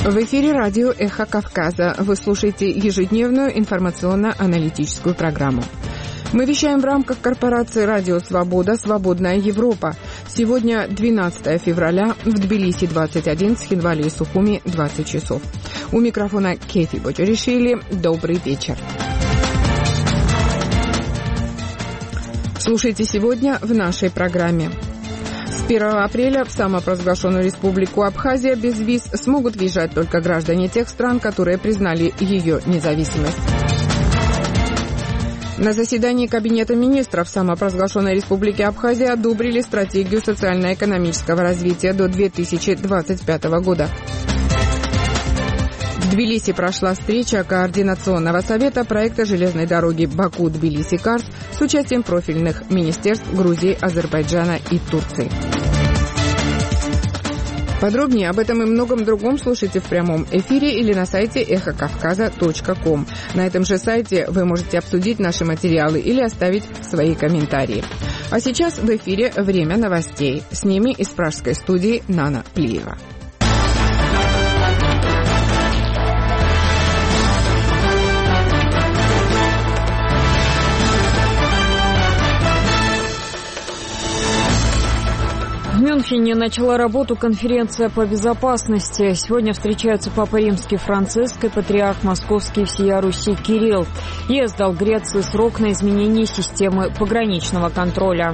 В эфире радио «Эхо Кавказа». Вы слушаете ежедневную информационно-аналитическую программу. Мы вещаем в рамках корпорации «Радио Свобода. Свободная Европа». Сегодня 12 февраля, в Тбилиси 21, в Схинвале и Сухуми 20 часов. У микрофона Кефи Боджоришвили. Добрый вечер. Слушайте сегодня в нашей программе. С 1 апреля в самопровозглашенную республику Абхазия без виз смогут въезжать только граждане тех стран, которые признали ее независимость. На заседании Кабинета министров самопровозглашенной республики Абхазия одобрили стратегию социально-экономического развития до 2025 года. В Тбилиси прошла встреча Координационного совета проекта железной дороги Баку-Тбилиси-Карс с участием профильных министерств Грузии, Азербайджана и Турции. Подробнее об этом и многом другом слушайте в прямом эфире или на сайте эхокавказа.ком. На этом же сайте вы можете обсудить наши материалы или оставить свои комментарии. А сейчас в эфире «Время новостей». С ними из пражской студии Нана Плиева. В Мюнхене начала работу конференция по безопасности. Сегодня встречаются Папа Римский Франциск и Патриарх Московский всея Руси Кирилл. ЕС дал Греции срок на изменение системы пограничного контроля.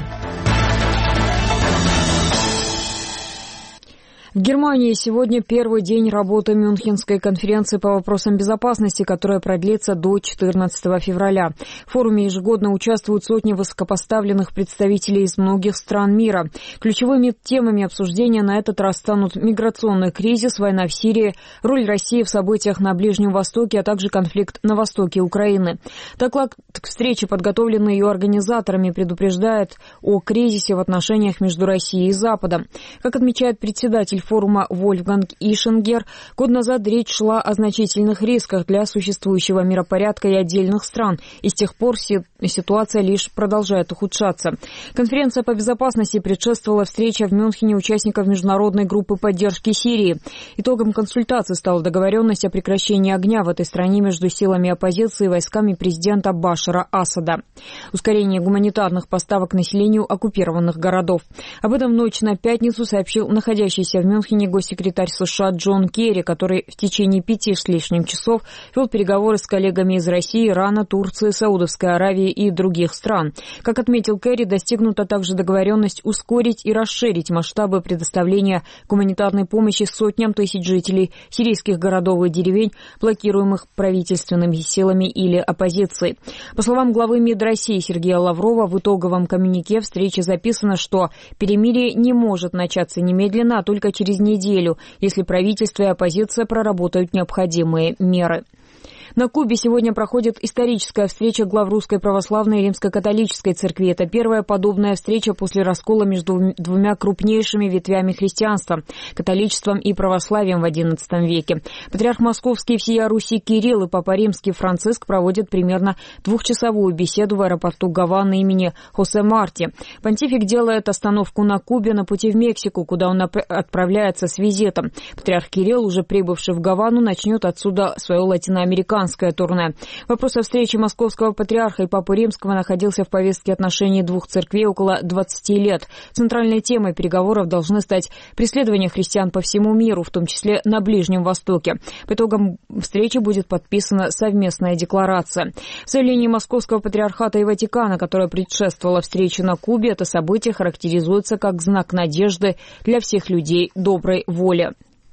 В Германии сегодня первый день работы Мюнхенской конференции по вопросам безопасности, которая продлится до 14 февраля. В форуме ежегодно участвуют сотни высокопоставленных представителей из многих стран мира. Ключевыми темами обсуждения на этот раз станут миграционный кризис, война в Сирии, роль России в событиях на Ближнем Востоке, а также конфликт на востоке Украины. Доклад к встрече, подготовленный ее организаторами, предупреждает о кризисе в отношениях между Россией и Западом. Как отмечает председатель форума Вольфганг Ишингер, год назад речь шла о значительных рисках для существующего миропорядка и отдельных стран, и с тех пор ситуация лишь продолжает ухудшаться. Конференция по безопасности предшествовала встрече в Мюнхене участников международной группы поддержки Сирии. Итогом консультаций стала договоренность о прекращении огня в этой стране между силами оппозиции и войсками президента Башара Асада. Ускорение гуманитарных поставок населению оккупированных городов. Об этом в ночь на пятницу сообщил находящийся в Мюнхене госсекретарь США Джон Керри, который в течение 5 с лишним часов вел переговоры с коллегами из России, Ирана, Турции, Саудовской Аравии и других стран. Как отметил Керри, достигнута также договоренность ускорить и расширить масштабы предоставления гуманитарной помощи сотням тысяч жителей сирийских городов и деревень, блокируемых правительственными силами или оппозицией. По словам главы МИД России Сергея Лаврова, в итоговом коммюнике встречи записано, что перемирие не может начаться немедленно, а только через неделю, если правительство и оппозиция проработают необходимые меры. На Кубе сегодня проходит историческая встреча глав Русской Православной и Римско-католической церкви. Это первая подобная встреча после раскола между двумя крупнейшими ветвями христианства – католичеством и православием в XI веке. Патриарх Московский всея Руси Кирилл и Папа Римский Франциск проводят примерно двухчасовую беседу в аэропорту Гаваны имени Хосе Марти. Понтифик делает остановку на Кубе на пути в Мексику, куда он отправляется с визитом. Патриарх Кирилл, уже прибывший в Гавану, начнет отсюда свое латиноамериканское турне. Вопрос о встрече московского патриарха и Папы Римского находился в повестке отношений двух церквей около 20 лет. Центральной темой переговоров должны стать преследования христиан по всему миру, в том числе на Ближнем Востоке. По итогам встречи будет подписана совместная декларация. В заявлении Московского патриархата и Ватикана, которое предшествовало встрече на Кубе, это событие характеризуется как знак надежды для всех людей доброй воли.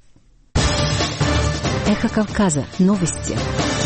Эхо Кавказа. Новости.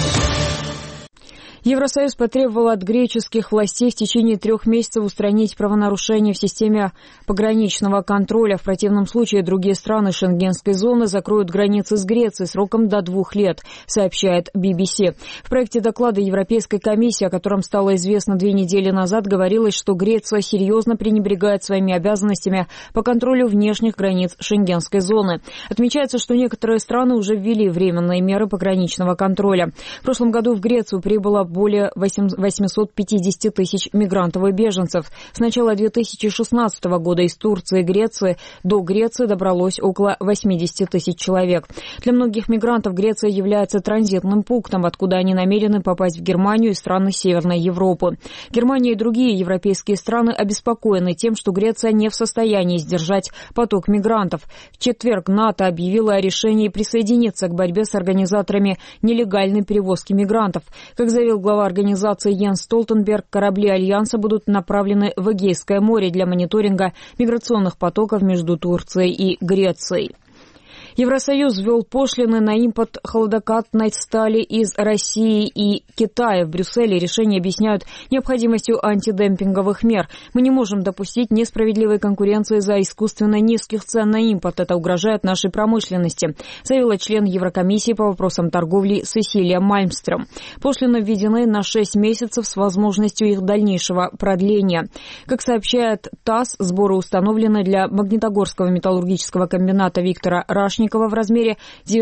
Евросоюз потребовал от греческих властей в течение 3 месяцев устранить правонарушения в системе пограничного контроля. В противном случае другие страны шенгенской зоны закроют границы с Грецией сроком до 2 лет, сообщает BBC. В проекте доклада Европейской комиссии, о котором стало известно 2 недели назад, говорилось, что Греция серьезно пренебрегает своими обязанностями по контролю внешних границ шенгенской зоны. Отмечается, что некоторые страны уже ввели временные меры пограничного контроля. В прошлом году в Грецию прибыло более 850 тысяч мигрантов и беженцев. С начала 2016 года из Турции и Греции до Греции добралось около 80 тысяч человек. Для многих мигрантов Греция является транзитным пунктом, откуда они намерены попасть в Германию и страны Северной Европы. Германия и другие европейские страны обеспокоены тем, что Греция не в состоянии сдержать поток мигрантов. В четверг НАТО объявило о решении присоединиться к борьбе с организаторами нелегальной перевозки мигрантов. Как заявил глава организации Йенс Столтенберг, корабли Альянса будут направлены в Эгейское море для мониторинга миграционных потоков между Турцией и Грецией. Евросоюз ввел пошлины на импорт хладокатной стали из России и Китая. В Брюсселе решение объясняют необходимостью антидемпинговых мер. Мы не можем допустить несправедливой конкуренции за искусственно низких цен на импорт. Это угрожает нашей промышленности, заявила член Еврокомиссии по вопросам торговли Сесилия Мальмстрём. Пошлины введены на 6 месяцев с возможностью их дальнейшего продления. Как сообщает ТАСС, сборы установлены для Магнитогорского металлургического комбината Виктора Рашникова в размере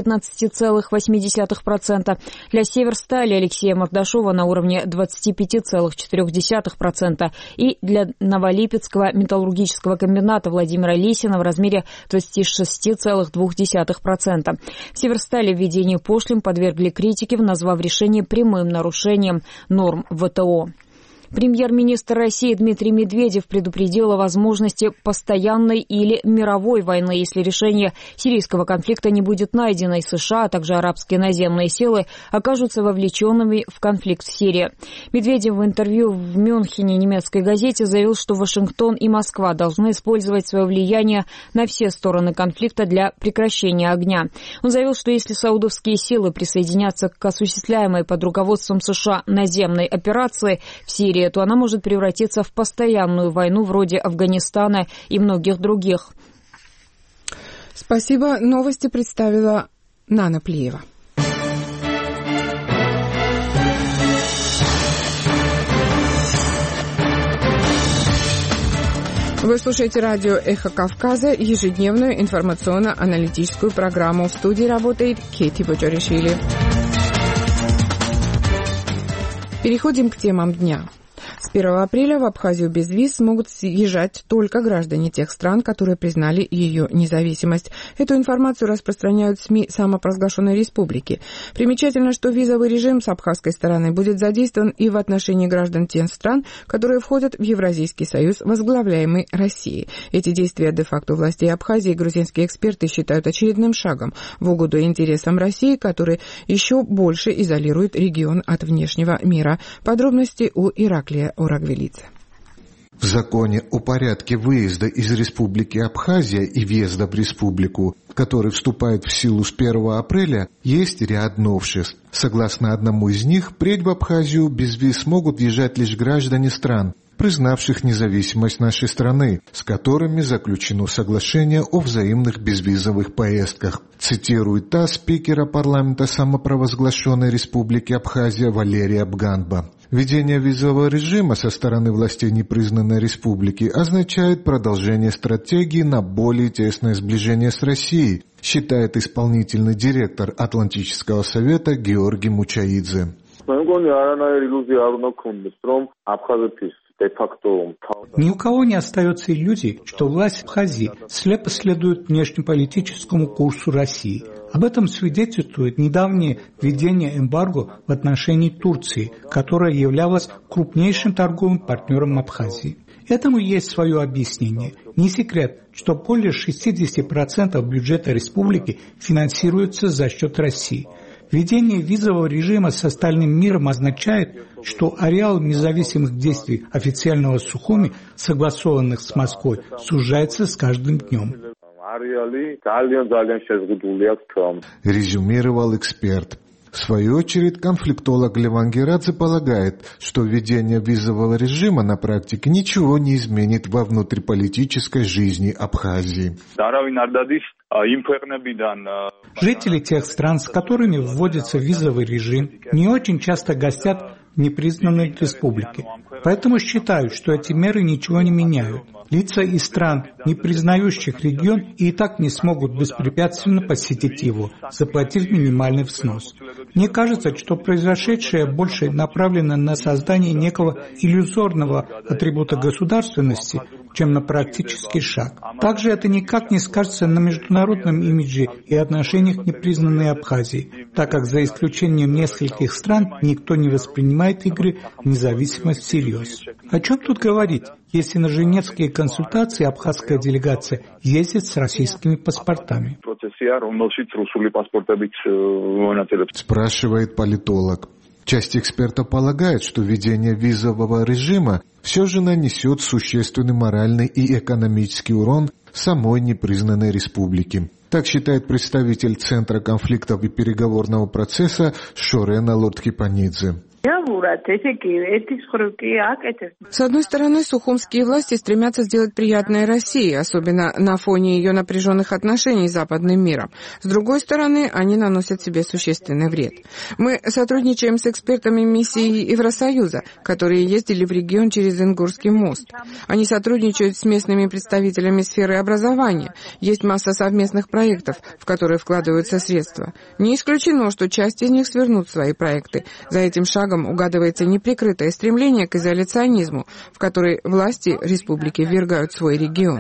19,8%, для Северстали Алексея Мордашова на уровне 25,4% и для Новолипецкого металлургического комбината Владимира Лисина в размере 26,2%. В Северстали введение пошлин подвергли критике, назвав решение прямым нарушением норм ВТО. Премьер-министр России Дмитрий Медведев предупредил о возможности постоянной или мировой войны, если решение сирийского конфликта не будет найдено, и США, а также арабские наземные силы окажутся вовлеченными в конфликт в Сирии. Медведев в интервью в Мюнхене немецкой газете заявил, что Вашингтон и Москва должны использовать свое влияние на все стороны конфликта для прекращения огня. Он заявил, что если саудовские силы присоединятся к осуществляемой под руководством США наземной операции в Сирии, то она может превратиться в постоянную войну вроде Афганистана и многих других. Спасибо. Новости представила Нана Плиева. Вы слушаете радио «Эхо Кавказа», ежедневную информационно-аналитическую программу. В студии работает Кети Боджоришвили. Переходим к темам дня. С 1 апреля в Абхазию без виз смогут съезжать только граждане тех стран, которые признали ее независимость. Эту информацию распространяют СМИ самопровозглашенной республики. Примечательно, что визовый режим с абхазской стороны будет задействован и в отношении граждан тех стран, которые входят в Евразийский союз, возглавляемый Россией. Эти действия де-факто властей Абхазии грузинские эксперты считают очередным шагом в угоду интересам России, который еще больше изолирует регион от внешнего мира. Подробности у Ираклия Урагвелидзе. В законе о порядке выезда из Республики Абхазия и въезда в республику, который вступает в силу с 1 апреля, есть ряд новшеств. Согласно одному из них, впредь в Абхазию без виз смогут въезжать лишь граждане стран, признавших независимость нашей страны, с которыми заключено соглашение о взаимных безвизовых поездках. Цитирует ТАСС спикера парламента самопровозглашенной Республики Абхазия Валерия Бганба. Введение визового режима со стороны властей непризнанной республики означает продолжение стратегии на более тесное сближение с Россией, считает исполнительный директор Атлантического совета Георгий Мучаидзе. Ни у кого не остается иллюзий, что власть Абхазии слепо следует внешнеполитическому курсу России. Об этом свидетельствует недавнее введение эмбарго в отношении Турции, которая являлась крупнейшим торговым партнером Абхазии. Этому есть свое объяснение. Не секрет, что более 60% бюджета республики финансируется за счет России. Введение визового режима с остальным миром означает, что ареал независимых действий официального Сухуми, согласованных с Москвой, сужается с каждым днем. Резюмировал эксперт. В свою очередь, конфликтолог Леван Герадзе полагает, что введение визового режима на практике ничего не изменит во внутриполитической жизни Абхазии. Жители тех стран, с которыми вводится визовый режим, не очень часто гостят непризнанной республики. Поэтому считаю, что эти меры ничего не меняют. Лица из стран, не признающих регион, и так не смогут беспрепятственно посетить его, заплатив минимальный взнос. Мне кажется, что произошедшее больше направлено на создание некого иллюзорного атрибута государственности, чем на практический шаг. Также это никак не скажется на международном имидже и отношениях непризнанной Абхазии, так как за исключением нескольких стран никто не воспринимает игры в независимость всерьез. О чем тут говорить, если на женевские консультации абхазская делегация ездит с российскими паспортами? Спрашивает политолог. Часть экспертов полагает, что введение визового режима все же нанесет существенный моральный и экономический урон самой непризнанной республике. Так считает представитель Центра конфликтов и переговорного процесса Шорена Лордхипанидзе. С одной стороны, сухумские власти стремятся сделать приятное России, особенно на фоне ее напряженных отношений с западным миром. С другой стороны, они наносят себе существенный вред. Мы сотрудничаем с экспертами миссии Евросоюза, которые ездили в регион через Ингурский мост. Они сотрудничают с местными представителями сферы образования. Есть масса совместных проектов, в которые вкладываются средства. Не исключено, что часть из них свернут свои проекты. За этим шагом угадывается неприкрытое стремление к изоляционизму, в который власти республики ввергают свой регион.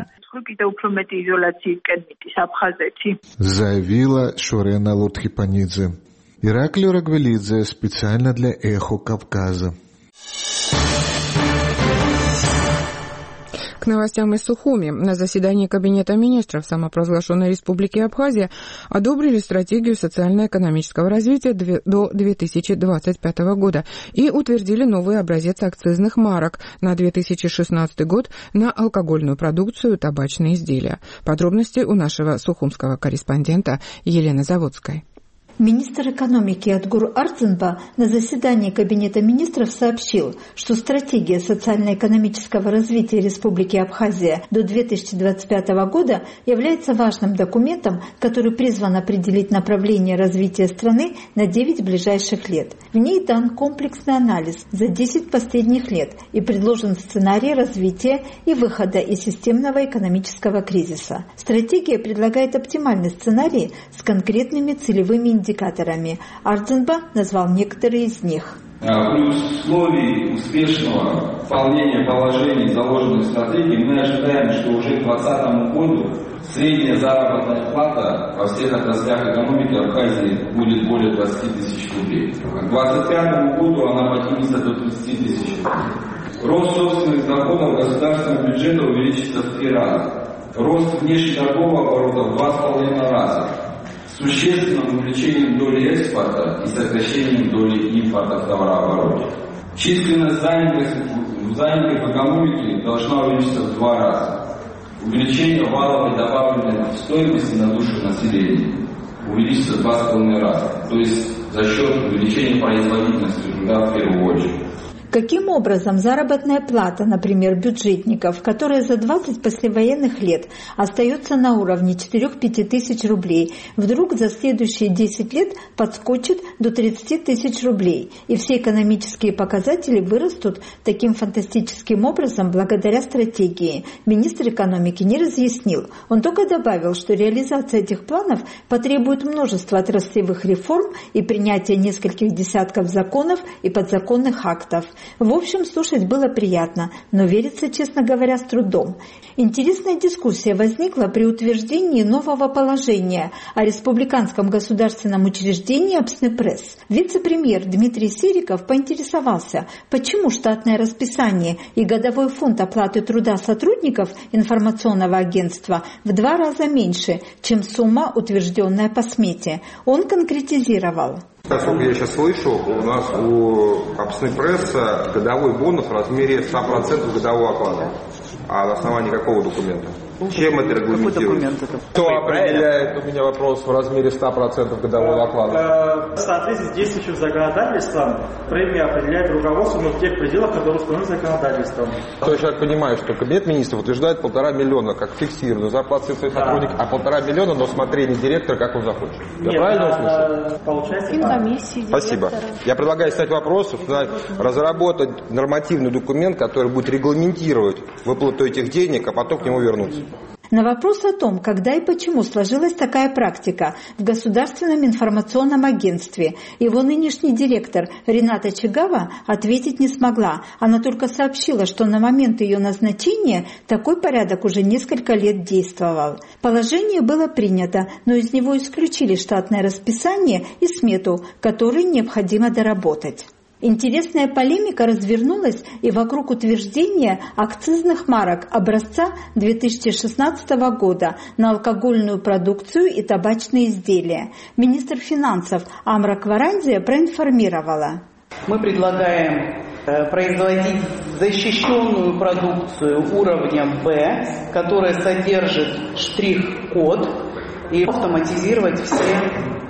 Заявила Шорена Лордхипанидзе. Ираклий Рагвелидзе специально для «Эхо Кавказа». К новостям из Сухуми. На заседании Кабинета министров самопровозглашенной Республики Абхазия одобрили стратегию социально-экономического развития до 2025 года и утвердили новый образец акцизных марок на 2016 год на алкогольную продукцию и табачные изделия. Подробности у нашего сухумского корреспондента Елены Заводской. Министр экономики Адгур Ардзинба на заседании Кабинета министров сообщил, что стратегия социально-экономического развития Республики Абхазия до 2025 года является важным документом, который призван определить направление развития страны на 9 ближайших лет. В ней дан комплексный анализ за 10 последних лет и предложен сценарий развития и выхода из системного экономического кризиса. Стратегия предлагает оптимальный сценарий с конкретными целевыми индикаторами. Ардзинба назвал некоторые из них. При условии успешного выполнения положений, заложенных в стратегии, мы ожидаем, что уже к 2020 году средняя заработная плата во всех отраслях экономики Абхазии будет более 20 тысяч рублей. К 2025 году она поднимется до 30 тысяч рублей. Рост собственных доходов государственного бюджета увеличится в 3 раза. Рост внешнеторгового оборота в 2,5 раза. С существенным увеличением доли экспорта и сокращением доли импорта в товарообороте. Численность занятых в экономике должна увеличиться в 2 раза. Увеличение валовой добавленной стоимости на душу населения увеличится в 2,5 раза. То есть за счет увеличения производительности труда в первую очередь. Каким образом заработная плата, например, бюджетников, которая за 20 послевоенных лет остается на уровне 4-5 тысяч рублей, вдруг за следующие 10 лет подскочит до 30 тысяч рублей, и все экономические показатели вырастут таким фантастическим образом благодаря стратегии, министр экономики не разъяснил. Он только добавил, что реализация этих планов потребует множества отраслевых реформ и принятия нескольких десятков законов и подзаконных актов. В общем, слушать было приятно, но верится, честно говоря, с трудом. Интересная дискуссия возникла при утверждении нового положения о республиканском государственном учреждении «Апснепресс». Вице-премьер Дмитрий Сериков поинтересовался, почему штатное расписание и годовой фонд оплаты труда сотрудников информационного агентства в 2 раза меньше, чем сумма, утвержденная по смете. Он конкретизировал. Насколько я сейчас слышу, у нас у Апснепресса годовой бонус в размере 100% годового оклада. А на основании какого документа? Чем это регламентируется? Кто определяет, у меня вопрос, в размере 100% годового оклада? В соответствии с действующим законодательством премия определяет руководство, но в тех пределах, которые установлены законодательством. То есть я понимаю, что Кабинет министров утверждает 1,5 миллиона как фиксированную зарплату своих сотрудников, а 1,5 миллиона на усмотрение директора, как он захочет. Я правильно услышал? Получается. Спасибо. Я предлагаю ставить вопрос, разработать нормативный документ, который будет регламентировать выплату этих денег, а потом к нему вернуться. На вопрос о том, когда и почему сложилась такая практика в Государственном информационном агентстве, его нынешний директор Рената Чигава ответить не смогла. Она только сообщила, что на момент ее назначения такой порядок уже несколько лет действовал. Положение было принято, но из него исключили штатное расписание и смету, которую необходимо доработать. Интересная полемика развернулась и вокруг утверждения акцизных марок образца 2016 года на алкогольную продукцию и табачные изделия. Министр финансов Амра Кварандзе проинформировала. Мы предлагаем производить защищенную продукцию уровня Б, которая содержит штрих-код, и автоматизировать все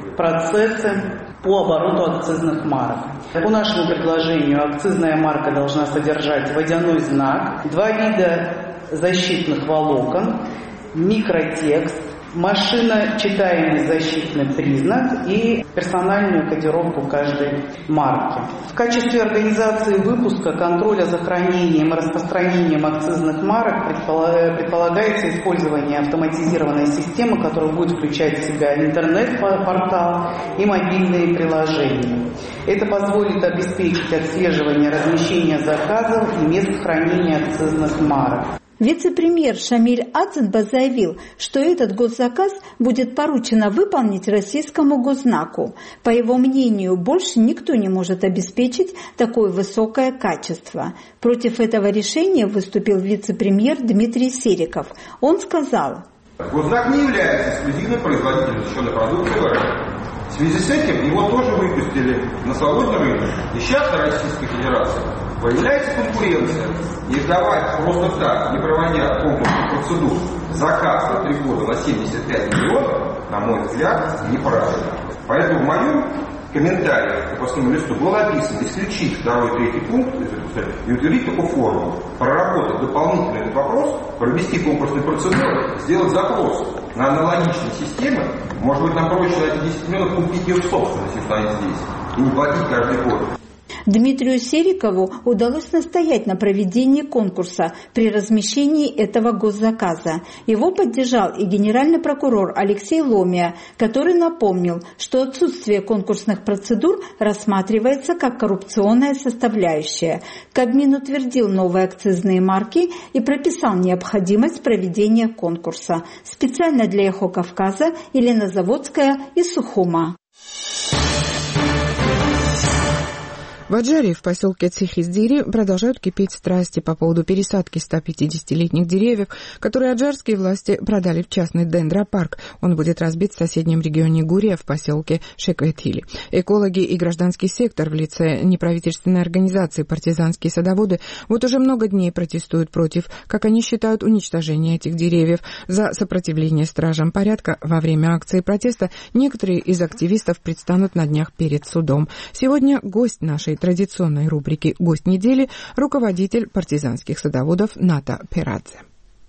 процессы по обороту акцизных марок. По нашему предложению акцизная марка должна содержать водяной знак, 2 вида защитных волокон, микротекст, машиночитаемый защитный признак и персональную кодировку каждой марки. В качестве организации выпуска, контроля за хранением и распространением акцизных марок предполагается использование автоматизированной системы, которая будет включать в себя интернет-портал и мобильные приложения. Это позволит обеспечить отслеживание размещения заказов и мест хранения акцизных марок. Вице-премьер Шамиль Аценба заявил, что этот госзаказ будет поручено выполнить российскому госзнаку. По его мнению, больше никто не может обеспечить такое высокое качество. Против этого решения выступил вице-премьер Дмитрий Сериков. Он сказал: госзнак не является эксклюзивным производителем защищенной продукции в РФ. В связи с этим его тоже выпустили на свободный рынок. И сейчас на Российской Федерации появляется конкуренция. И давать просто так, не проводя конкурсных процедур, заказ на 3 года на 75 миллионов, на мой взгляд, неправильно. Поэтому в моем комментарии к выпускному листу было написано исключить 2 и 3 пункт и утвердить такую форму, проработать дополнительно этот вопрос, провести конкурсные процедуры, сделать запрос на аналогичные системы. Может быть, нам проще на эти 10 миллионов купить ее в собственность, если они здесь, и не платить каждый год. Дмитрию Серикову удалось настоять на проведении конкурса при размещении этого госзаказа. Его поддержал и генеральный прокурор Алексей Ломия, который напомнил, что отсутствие конкурсных процедур рассматривается как коррупционная составляющая. Кабмин утвердил новые акцизные марки и прописал необходимость проведения конкурса. Специально для «Эхо Кавказа» Елена Заводская из Сухума. В Аджаре, в поселке Цихиздири, продолжают кипеть страсти по поводу пересадки 150-летних деревьев, которые аджарские власти продали в частный дендропарк. Он будет разбит в соседнем регионе Гурия в поселке Шекветхили. Экологи и гражданский сектор в лице неправительственной организации «Партизанские садоводы» вот уже много дней протестуют против, как они считают, уничтожения этих деревьев. За сопротивление стражам порядка во время акции протеста некоторые из активистов предстанут на днях перед судом. Сегодня гость нашей традиционной рубрики «Гость недели» — руководитель партизанских садоводов Ната Перадзе.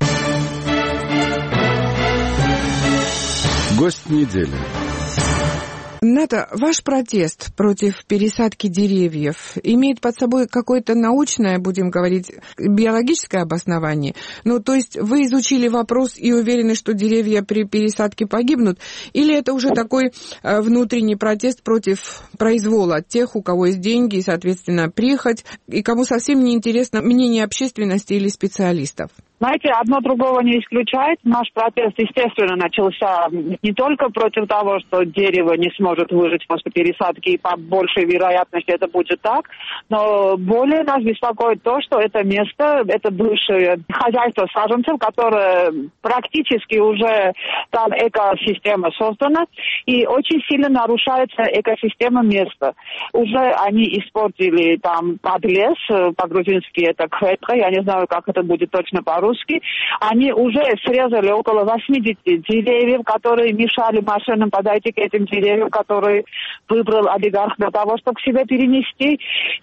Гость недели. Ната, ваш протест против пересадки деревьев имеет под собой какое-то научное, будем говорить, биологическое обоснование? Ну, то есть вы изучили вопрос и уверены, что деревья при пересадке погибнут? Или это уже такой внутренний протест против произвола тех, у кого есть деньги и, соответственно, прихоть, и кому совсем не интересно мнение общественности или специалистов? Знаете, одно другого не исключает. Наш протест, естественно, начался не только против того, что дерево не сможет выжить после пересадки, и по большей вероятности это будет так, но более нас беспокоит то, что это место, это бывшее хозяйство саженцев, которое практически уже там экосистема создана, и очень сильно нарушается экосистема места. Уже они испортили там подлес, по-грузински это кветка, я не знаю, как это будет точно по-русски, загрузки. Они уже срезали около 80 деревьев, которые мешали машинам подойти к этим деревьям, которые выбрал олигарх для того, чтобы к себе перенести.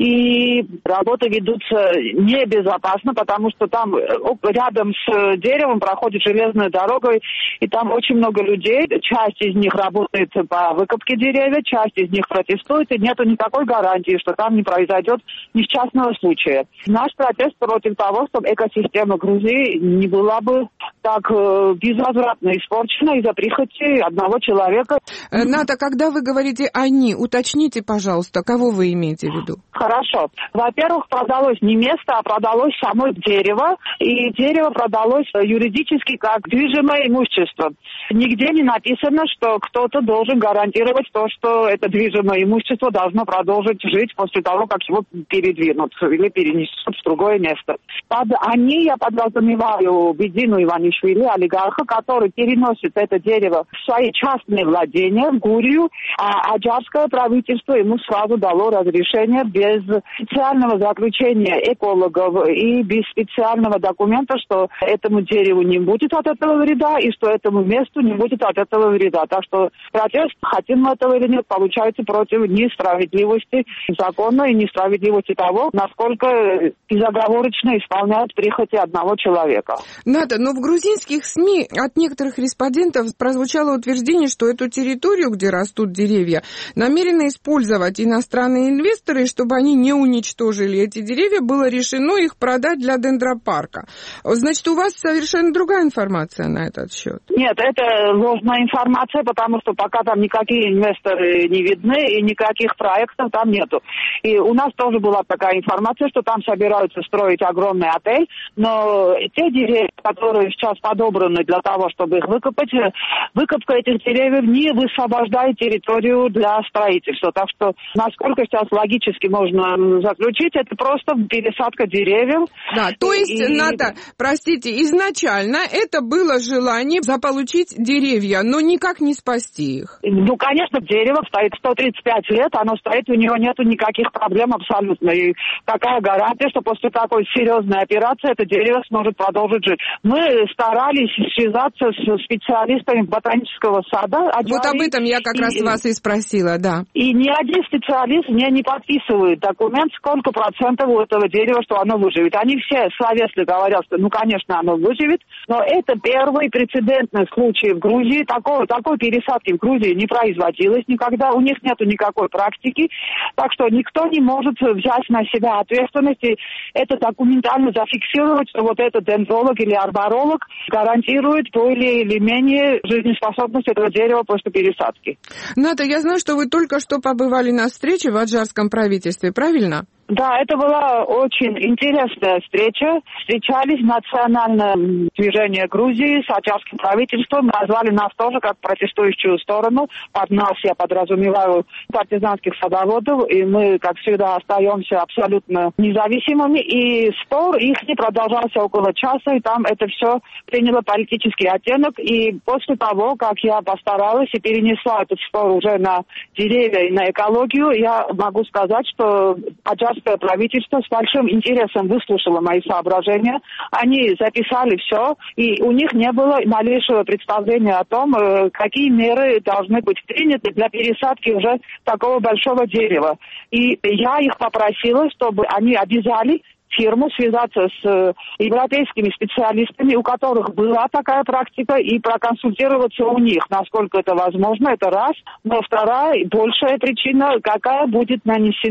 И работы ведутся небезопасно, потому что там рядом с деревом проходит железная дорога, и там очень много людей. Часть из них работает по выкопке деревьев, часть из них протестует, и нету никакой гарантии, что там не произойдет несчастного случая. Наш протест против того, чтобы экосистема Грузии не была бы так безвозвратно испорчена из-за прихоти одного человека. Ната, когда вы говорите «они», уточните, пожалуйста, кого вы имеете в виду? Хорошо. Во-первых, продалось не место, а продалось само дерево, и дерево продалось юридически как движимое имущество. Нигде не написано, что кто-то должен гарантировать то, что это движимое имущество должно продолжить жить после того, как его передвинут или перенесут в другое место. Под «они» я подразумеваю Бедину Иванишвили, олигарха, который переносит это дерево в свои частные владения, в Гурию, а аджарское правительство ему сразу дало разрешение без специального заключения экологов и без специального документа, что этому дереву не будет от этого вреда и что этому месту не будет от этого вреда. Так что протест, хотим мы этого или нет, получается против несправедливости закона и несправедливости того, насколько безоговорочно исполняют прихоти одного человека. Ната, но в грузинских СМИ от некоторых респондентов прозвучало утверждение, что эту территорию, где растут деревья, намерены использовать иностранные инвесторы, чтобы они не уничтожили эти деревья, было решено их продать для дендропарка. Значит, у вас совершенно другая информация на этот счет? Нет, это ложная информация, потому что пока там никакие инвесторы не видны и никаких проектов там нету. И у нас тоже была такая информация, что там собираются строить огромный отель, но те деревья, которые сейчас подобраны для того, чтобы их выкопать, выкопка этих деревьев не высвобождает территорию для строительства. Так что, насколько сейчас логически можно заключить, это просто пересадка деревьев. Да, то есть, Ната, простите, изначально это было желание заполучить деревья, но никак не спасти их. Ну, конечно, дерево стоит 135 лет, оно стоит, у него нету никаких проблем абсолютно. И какая гарантия, что после такой серьезной операции это дерево сможет продолжить жить? Мы старались связаться с специалистами ботанического сада. Вот об этом я как раз вас и спросила, да. И ни один специалист мне не подписывает документ, сколько процентов у этого дерева, что оно выживет. Они все словесно говорят, что, ну, конечно, оно выживет, но это первый прецедентный случай в Грузии. Такой пересадки в Грузии не производилось никогда, у них нету никакой практики, так что никто не может взять на себя ответственность и это документально зафиксировать, что вот этот дендролог или арборолог гарантирует более или менее жизнеспособность этого дерева после пересадки. Ната, я знаю, что вы только что побывали на встрече в аджарском правительстве, правильно? Да, это была очень интересная встреча. Встречались национальное движение Грузии с аджарским правительством. Назвали нас тоже как протестующую сторону. Под нас я подразумеваю партизанских садоводов. И мы, как всегда, остаемся абсолютно независимыми. И спор их не продолжался около часа. И там это все приняло политический оттенок. И после того, как я постаралась и перенесла этот спор уже на деревья и на экологию, я могу сказать, что аджарское правительство с большим интересом выслушало мои соображения. Они записали все, и у них не было малейшего представления о том, какие меры должны быть приняты для пересадки уже такого большого дерева. И я их попросила, чтобы они обязали фирму связаться с европейскими специалистами, у которых была такая практика, и проконсультироваться у них, насколько это возможно, это раз. Но вторая, большая причина, какой будет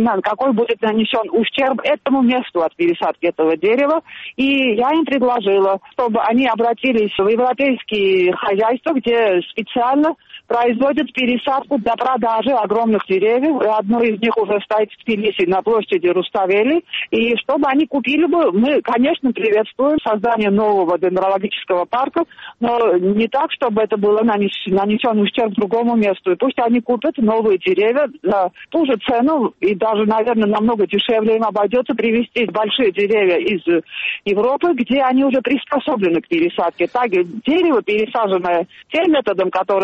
нанесен ущерб этому месту от пересадки этого дерева. И я им предложила, чтобы они обратились в европейские хозяйства, где специально производят пересадку для продажи огромных деревьев. Одно из них уже стоит в Тбилиси на площади Руставели. И чтобы они купили бы, мы, конечно, приветствуем создание нового дендрологического парка, но не так, чтобы это было нанесен ущерб другому месту. И пусть они купят новые деревья за ту же цену, и даже, наверное, намного дешевле им обойдется привезти большие деревья из Европы, где они уже приспособлены к пересадке. Так, дерево, пересаженное тем методом, которым они сейчас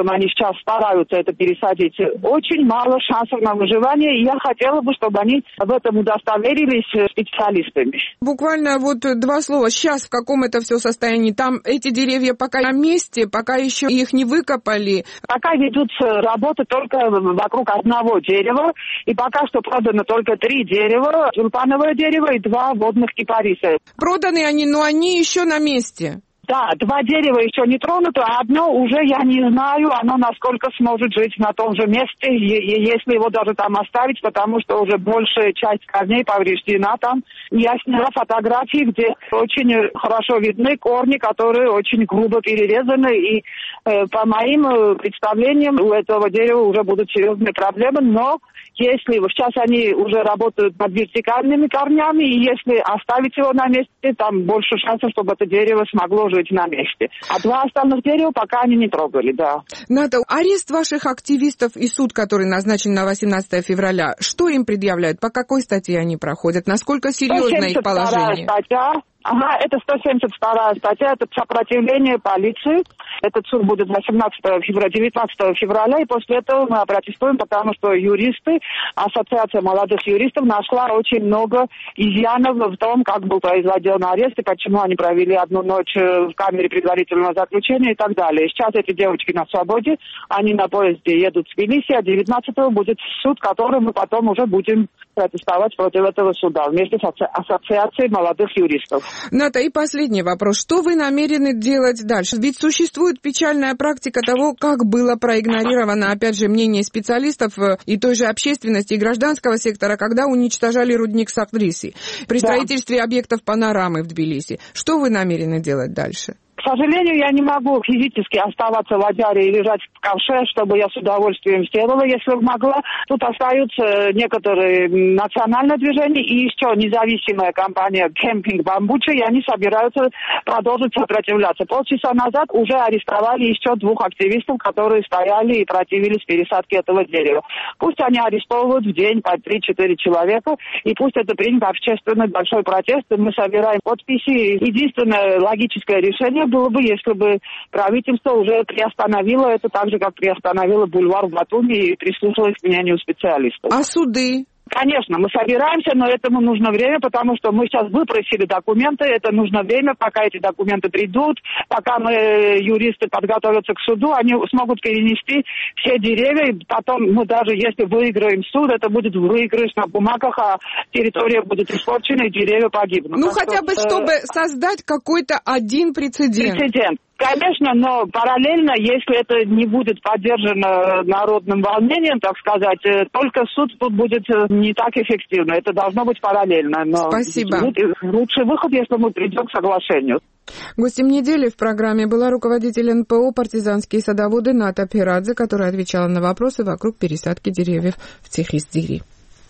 сейчас стараются это пересадить, очень мало шансов на выживание, и я хотела бы, чтобы они в этом удостоверились специалистами. Буквально вот 2 слова. Сейчас в каком это все состоянии? Там эти деревья пока на месте, пока еще их не выкопали? Пока ведутся работы только вокруг одного дерева, и пока что продано только 3 дерева, тюльпановое дерево и 2 водных кипариса. Проданы они, но они еще на месте. Да, 2 дерева еще не тронуты, а одно уже я не знаю, оно насколько сможет жить на том же месте, если его даже там оставить, потому что уже большая часть корней повреждена там. Я сняла фотографии, где очень хорошо видны корни, которые очень грубо перерезаны, и по моим представлениям у этого дерева уже будут серьезные проблемы, но если сейчас они уже работают над вертикальными корнями, и если оставить его на месте, там больше шансов, чтобы это дерево смогло жить на месте. А 2 остальных дерева пока они не трогали, да. Ната, арест ваших активистов и суд, который назначен на 18 февраля, что им предъявляют? По какой статье они проходят? Насколько серьезно их положение? Статья. Ага, это 172-я статья, это сопротивление полиции. Этот суд будет 19 февраля, и после этого мы протестуем, потому что юристы, Ассоциация молодых юристов нашла очень много изъянов в том, как был произведен арест, и почему они провели одну ночь в камере предварительного заключения и так далее. Сейчас эти девочки на свободе, они на поезде едут в Тбилиси, а 19-го будет суд, который мы потом уже будем протестовать против этого суда вместе с Ассоциацией молодых юристов. Ната, и последний вопрос. Что вы намерены делать дальше? Ведь существует печальная практика того, как было проигнорировано, опять же, мнение специалистов и той же общественности, и гражданского сектора, когда уничтожали рудник Сагдриси при строительстве объектов Панорамы в Тбилиси. Что вы намерены делать дальше? К сожалению, я не могу физически оставаться в Аdyаре и лежать в ковше, чтобы я с удовольствием сделала, если бы могла. Тут остаются некоторые национальные движения и еще независимая компания «Кемпинг Бамбуча», и они собираются продолжить сопротивляться. Полчаса назад уже арестовали еще 2 активистов, которые стояли и противились пересадке этого дерева. Пусть они арестовывают в день по 3-4 человека, и пусть это принято общественный большой протест, и мы собираем подписи. Единственное логическое решение было бы, если бы правительство уже приостановило это так же, как приостановило бульвар в Батуми и прислушалось к мнению специалистов. А суды? Конечно, мы собираемся, но этому нужно время, потому что мы сейчас выпросили документы, это нужно время, пока эти документы придут, пока мы, юристы, подготовятся к суду, они смогут перенести все деревья, и потом мы даже если выиграем суд, это будет выигрыш на бумагах, а территория будет испорчена, и деревья погибнут. Ну, хотя бы, чтобы создать какой-то один прецедент. Конечно, но параллельно, если это не будет поддержано народным волнением, так сказать, только суд тут будет не так эффективно. Это должно быть параллельно. Но спасибо. Лучший выход, если мы придем к соглашению. Гостем недели в программе была руководитель НПО «Партизанские садоводы» Ната Пирадзе, которая отвечала на вопросы вокруг пересадки деревьев в Цихлисдири.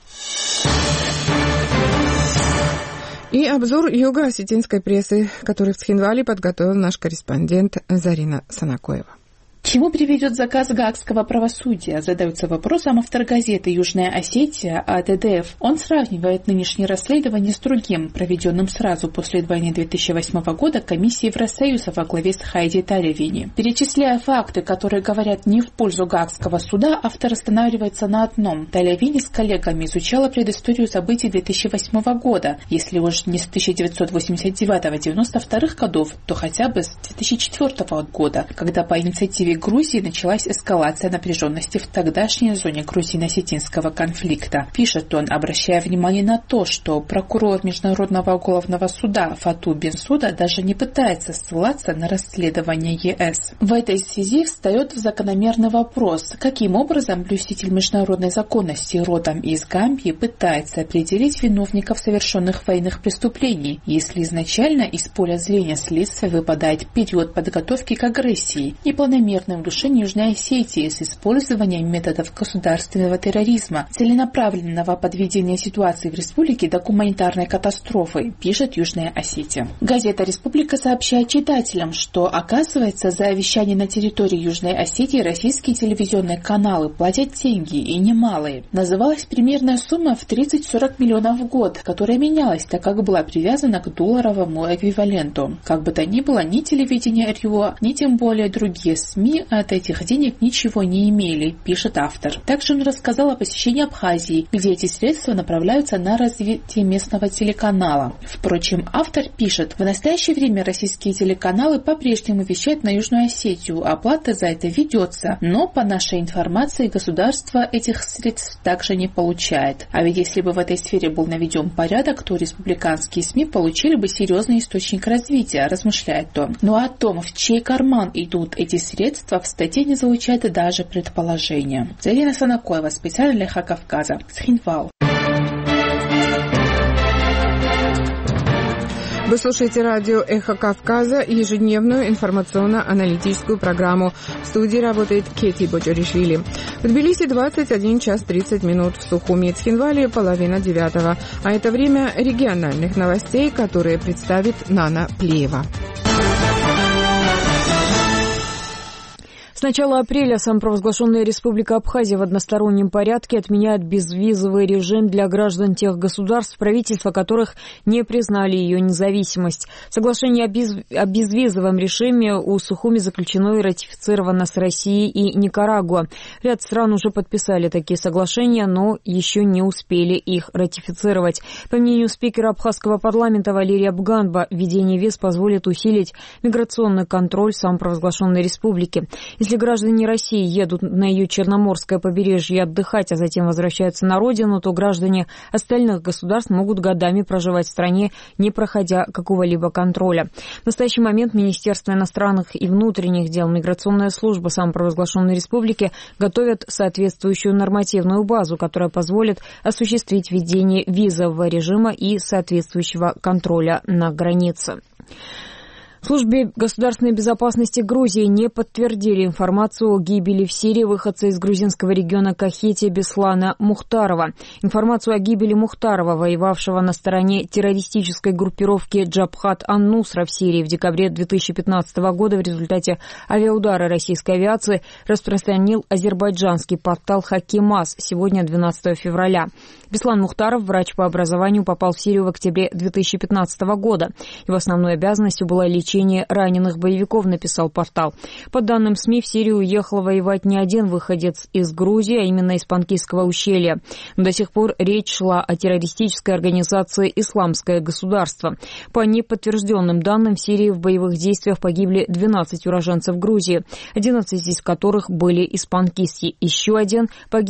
И обзор юго-осетинской прессы, который в Цхинвале подготовил наш корреспондент Зарина Санакоева. К чему приведет заказ гаагского правосудия? Задается вопросом автор газеты «Южная Осетия» АДДФ. Он сравнивает нынешнее расследование с другим, проведенным сразу после войны 2008 года комиссией Евросоюза во главе с Хайди Талевини. Перечисляя факты, которые говорят не в пользу гаагского суда, автор останавливается на одном. Талевини с коллегами изучала предысторию событий 2008 года, если уж не с 1989-92 годов, то хотя бы с 2004 года, когда по инициативе Грузии началась эскалация напряженности в тогдашней зоне грузино-осетинского конфликта. Пишет он, обращая внимание на то, что прокурор Международного уголовного суда Фату Бенсуда даже не пытается ссылаться на расследование ЕС. В этой связи встает закономерный вопрос, каким образом блюститель международной законности родом из Гамбии пытается определить виновников совершенных военных преступлений, если изначально из поля зрения следствия выпадает период подготовки к агрессии и планомерное удушение Южной Осетии с использованием методов государственного терроризма, целенаправленного подведения ситуации в республике до гуманитарной катастрофы, пишет Южная Осетия. Газета «Республика» сообщает читателям, что, оказывается, за вещание на территории Южной Осетии российские телевизионные каналы платят деньги, и немалые. Называлась примерная сумма в 30-40 миллионов в год, которая менялась, так как была привязана к долларовому эквиваленту. Как бы то ни было, ни телевидение РИО, ни тем более другие СМИ СМИ от этих денег ничего не имели, пишет автор. Также он рассказал о посещении Абхазии, где эти средства направляются на развитие местного телеканала. Впрочем, автор пишет, в настоящее время российские телеканалы по-прежнему вещают на Южную Осетию, оплата за это ведется, но по нашей информации государство этих средств также не получает. А ведь если бы в этой сфере был наведен порядок, то республиканские СМИ получили бы серьезный источник развития, размышляет он. Но о том, в чей карман идут эти средства, в статье не звучит даже предположения. Зарина Санакоева, специально для Эхо Кавказа, Цхинвал. Вы слушаете радио «Эхо Кавказа», ежедневную информационно-аналитическую программу. В студии работает Кети Боджаришвили. В Тбилиси 21 час 30 минут, в Сухуми и Цхинвале 8:30. А это время региональных новостей, которые представит Нана Плеева. С начала апреля самопровозглашенная Республика Абхазия в одностороннем порядке отменяет безвизовый режим для граждан тех государств, правительства которых не признали ее независимость. Соглашение о безвизовом режиме у Сухуми заключено и ратифицировано с Россией и Никарагуа. Ряд стран уже подписали такие соглашения, но еще не успели их ратифицировать. По мнению спикера абхазского парламента Валерия Бганба, введение виз позволит усилить миграционный контроль самопровозглашенной республики. Если граждане России едут на ее Черноморское побережье отдыхать, а затем возвращаются на родину, то граждане остальных государств могут годами проживать в стране, не проходя какого-либо контроля. В настоящий момент Министерство иностранных и внутренних дел, миграционная служба самопровозглашенной республики готовят соответствующую нормативную базу, которая позволит осуществить введение визового режима и соответствующего контроля на границе. В службе государственной безопасности Грузии не подтвердили информацию о гибели в Сирии выходца из грузинского региона Кахетия Беслана Мухтарова. Информацию о гибели Мухтарова, воевавшего на стороне террористической группировки Джабхат ан-Нусра в Сирии в декабре 2015 года в результате авиаудара российской авиации, распространил азербайджанский портал Хакимас сегодня, 12 февраля. Беслан Мухтаров, врач по образованию, попал в Сирию в октябре 2015 года. Его основной обязанностью была лечение раненых боевиков, написал портал. По данным СМИ, в Сирию уехал воевать не один выходец из Грузии, а именно из Панкийского ущелья. Но до сих пор речь шла о террористической организации «Исламское государство». По неподтвержденным данным, в Сирии в боевых действиях погибли 12 уроженцев Грузии, 11 из которых были из Панкисья. Еще один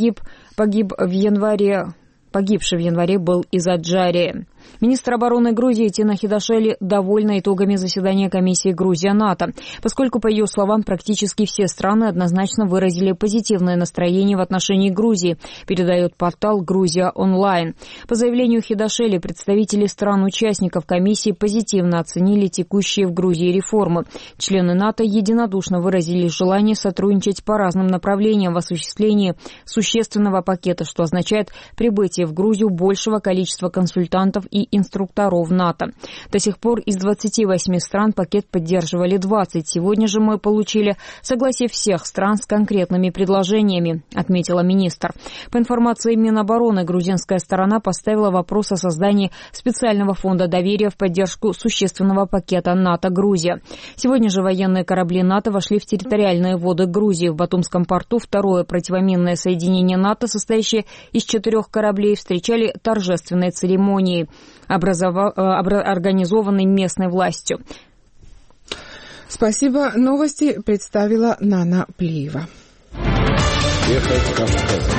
погибший в январе был из Аджарии. Министр обороны Грузии Тина Хидашели довольна итогами заседания комиссии Грузия-НАТО, поскольку, по ее словам, практически все страны однозначно выразили позитивное настроение в отношении Грузии, передает портал «Грузия онлайн». По заявлению Хидашели, представители стран-участников комиссии позитивно оценили текущие в Грузии реформы. Члены НАТО единодушно выразили желание сотрудничать по разным направлениям в осуществлении существенного пакета, что означает прибытие в Грузию большего количества консультантов и инструкторов НАТО. До сих пор из 28 стран пакет поддерживали 20. Сегодня же мы получили согласие всех стран с конкретными предложениями, отметила министр. По информации Минобороны, грузинская сторона поставила вопрос о создании специального фонда доверия в поддержку существенного пакета НАТО-Грузия. Сегодня же военные корабли НАТО вошли в территориальные воды Грузии. В Батумском порту второе противоминное соединение НАТО, состоящее из 4 кораблей, встречали торжественные церемонии, организованной местной властью. Спасибо. Новости представила Нана Плеева. Эхо Кавказа.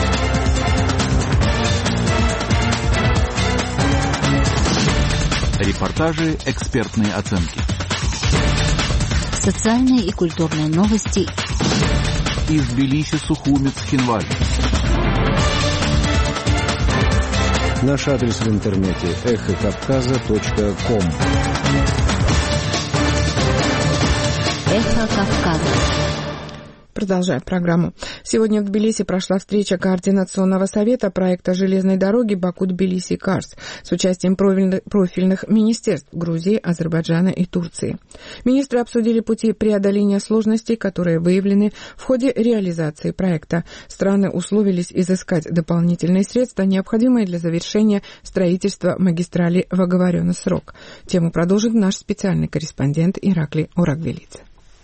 Репортажи, экспертные оценки. Социальные и культурные новости. Из Тбилиси, Сухуми, Цхинваль. Наш адрес в интернете эхокавказа.ком. Эхо Кавказа. Продолжаем программу. Сегодня в Тбилиси прошла встреча Координационного совета проекта железной дороги Баку-Тбилиси-Карс с участием профильных министерств Грузии, Азербайджана и Турции. Министры обсудили пути преодоления сложностей, которые выявлены в ходе реализации проекта. Страны условились изыскать дополнительные средства, необходимые для завершения строительства магистрали в оговоренный срок. Тему продолжит наш специальный корреспондент Иракли Урагвелидзе.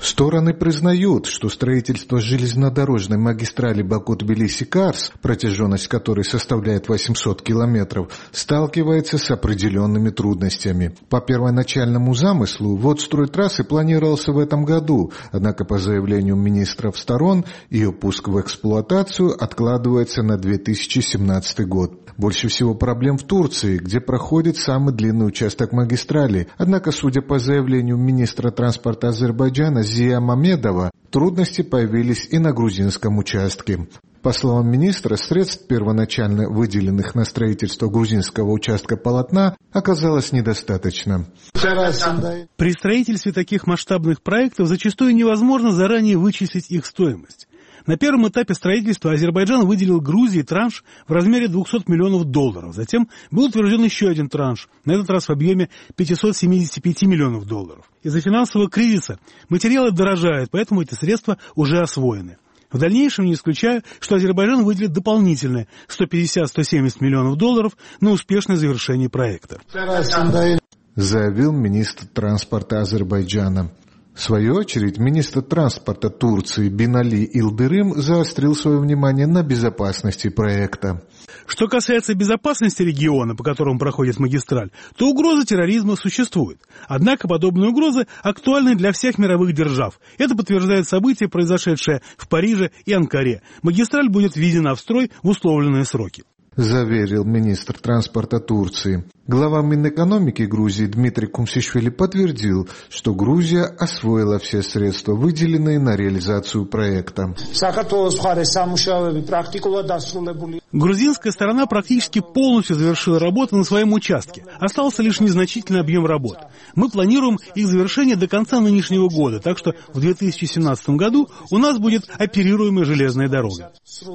Стороны признают, что строительство железнодорожной магистрали Баку-Тбилиси-Карс, протяженность которой составляет 800 километров, сталкивается с определенными трудностями. По первоначальному замыслу, ввод стройтрассы планировался в этом году, однако по заявлению министров сторон ее пуск в эксплуатацию откладывается на 2017 год. Больше всего проблем в Турции, где проходит самый длинный участок магистрали. Однако, судя по заявлению министра транспорта Азербайджана Зия Мамедова, трудности появились и на грузинском участке. По словам министра, средств, первоначально выделенных на строительство грузинского участка полотна, оказалось недостаточно. При строительстве таких масштабных проектов зачастую невозможно заранее вычислить их стоимость. На первом этапе строительства Азербайджан выделил Грузии транш в размере $200 миллионов. Затем был утвержден еще один транш, на этот раз в объеме $575 миллионов. Из-за финансового кризиса материалы дорожают, поэтому эти средства уже освоены. В дальнейшем не исключаю, что Азербайджан выделит дополнительные $150-170 миллионов на успешное завершение проекта. Заявил министр транспорта Азербайджана. В свою очередь, министр транспорта Турции Бинали Илдырым заострил свое внимание на безопасности проекта. Что касается безопасности региона, по которому проходит магистраль, то угроза терроризма существует. Однако подобные угрозы актуальны для всех мировых держав. Это подтверждает события, произошедшие в Париже и Анкаре. Магистраль будет введена в строй в условленные сроки. Заверил министр транспорта Турции. Глава Минэкономики Грузии Дмитрий Кумсишвили подтвердил, что Грузия освоила все средства, выделенные на реализацию проекта. Грузинская сторона практически полностью завершила работы на своем участке. Остался лишь незначительный объем работ. Мы планируем их завершение до конца нынешнего года, так что в 2017 году у нас будет оперируемая железная дорога.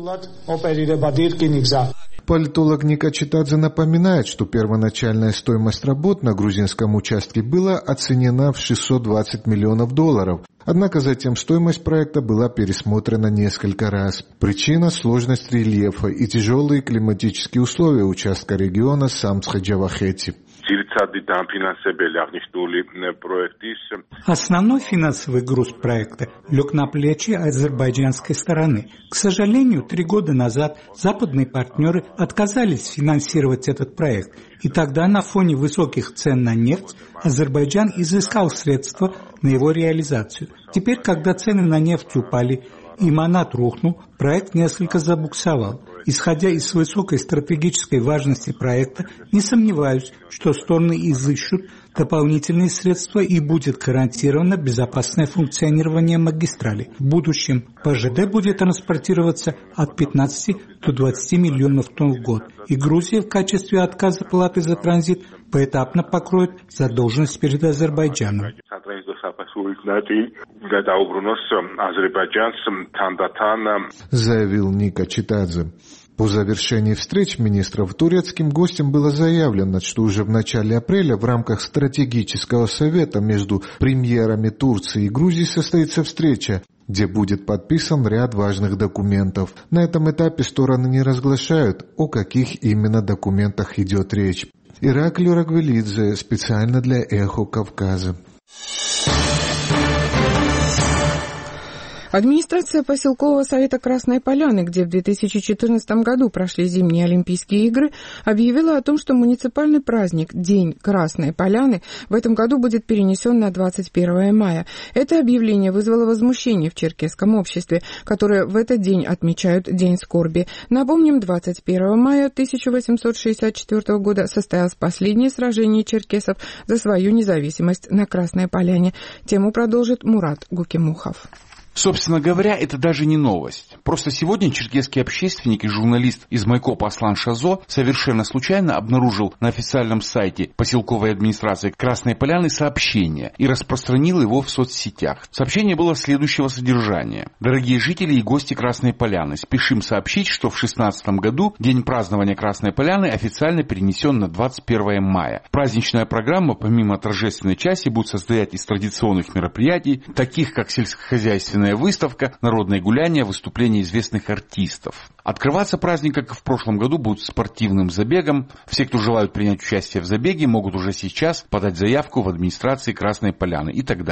Политолог Ника Читадзе напоминает, что первоначальная стоимость работ на грузинском участке была оценена в $620 миллионов. Однако затем стоимость проекта была пересмотрена несколько раз. Причина – сложность рельефа и тяжелые климатические условия участка региона Самцха-Джавахети. Основной финансовый груз проекта лег на плечи азербайджанской стороны. К сожалению, 3 года назад западные партнеры отказались финансировать этот проект. И тогда на фоне высоких цен на нефть Азербайджан изыскал средства на его реализацию. Теперь, когда цены на нефть упали и манат рухнул, проект несколько забуксовал. Исходя из высокой стратегической важности проекта, не сомневаюсь, что стороны изыщут дополнительные средства и будет гарантировано безопасное функционирование магистрали. В будущем по ЖД будет транспортироваться от 15 до 20 миллионов тонн в год. И Грузия в качестве отказа платы за транзит поэтапно покроет задолженность перед Азербайджаном. Заявил Ника Читадзе. По завершении встреч министров турецким гостям было заявлено, что уже в начале апреля в рамках стратегического совета между премьерами Турции и Грузии состоится встреча, где будет подписан ряд важных документов. На этом этапе стороны не разглашают, о каких именно документах идет речь. Ираклий Рагвелидзе, специально для «Эхо Кавказа». Администрация поселкового совета Красной Поляны, где в 2014 году прошли зимние Олимпийские игры, объявила о том, что муниципальный праздник День Красной Поляны в этом году будет перенесен на 21 мая. Это объявление вызвало возмущение в черкесском обществе, которое в этот день отмечают День скорби. Напомним, 21 мая 1864 года состоялось последнее сражение черкесов за свою независимость на Красной Поляне. Тему продолжит Мурат Гукимухов. Собственно говоря, это даже не новость. Просто сегодня черкесский общественник и журналист из Майкопа Аслан Шазо совершенно случайно обнаружил на официальном сайте поселковой администрации Красной Поляны сообщение и распространил его в соцсетях. Сообщение было следующего содержания. Дорогие жители и гости Красной Поляны, спешим сообщить, что в 2016 году день празднования Красной Поляны официально перенесен на 21 мая. Праздничная программа, помимо торжественной части, будет состоять из традиционных мероприятий, таких как сельскохозяйственная выставка, народные гуляния, выступления известных артистов. Открываться праздник, как и в прошлом году, будет спортивным забегом. Все, кто желают принять участие в забеге, могут уже сейчас подать заявку в администрации Красной Поляны и так далее.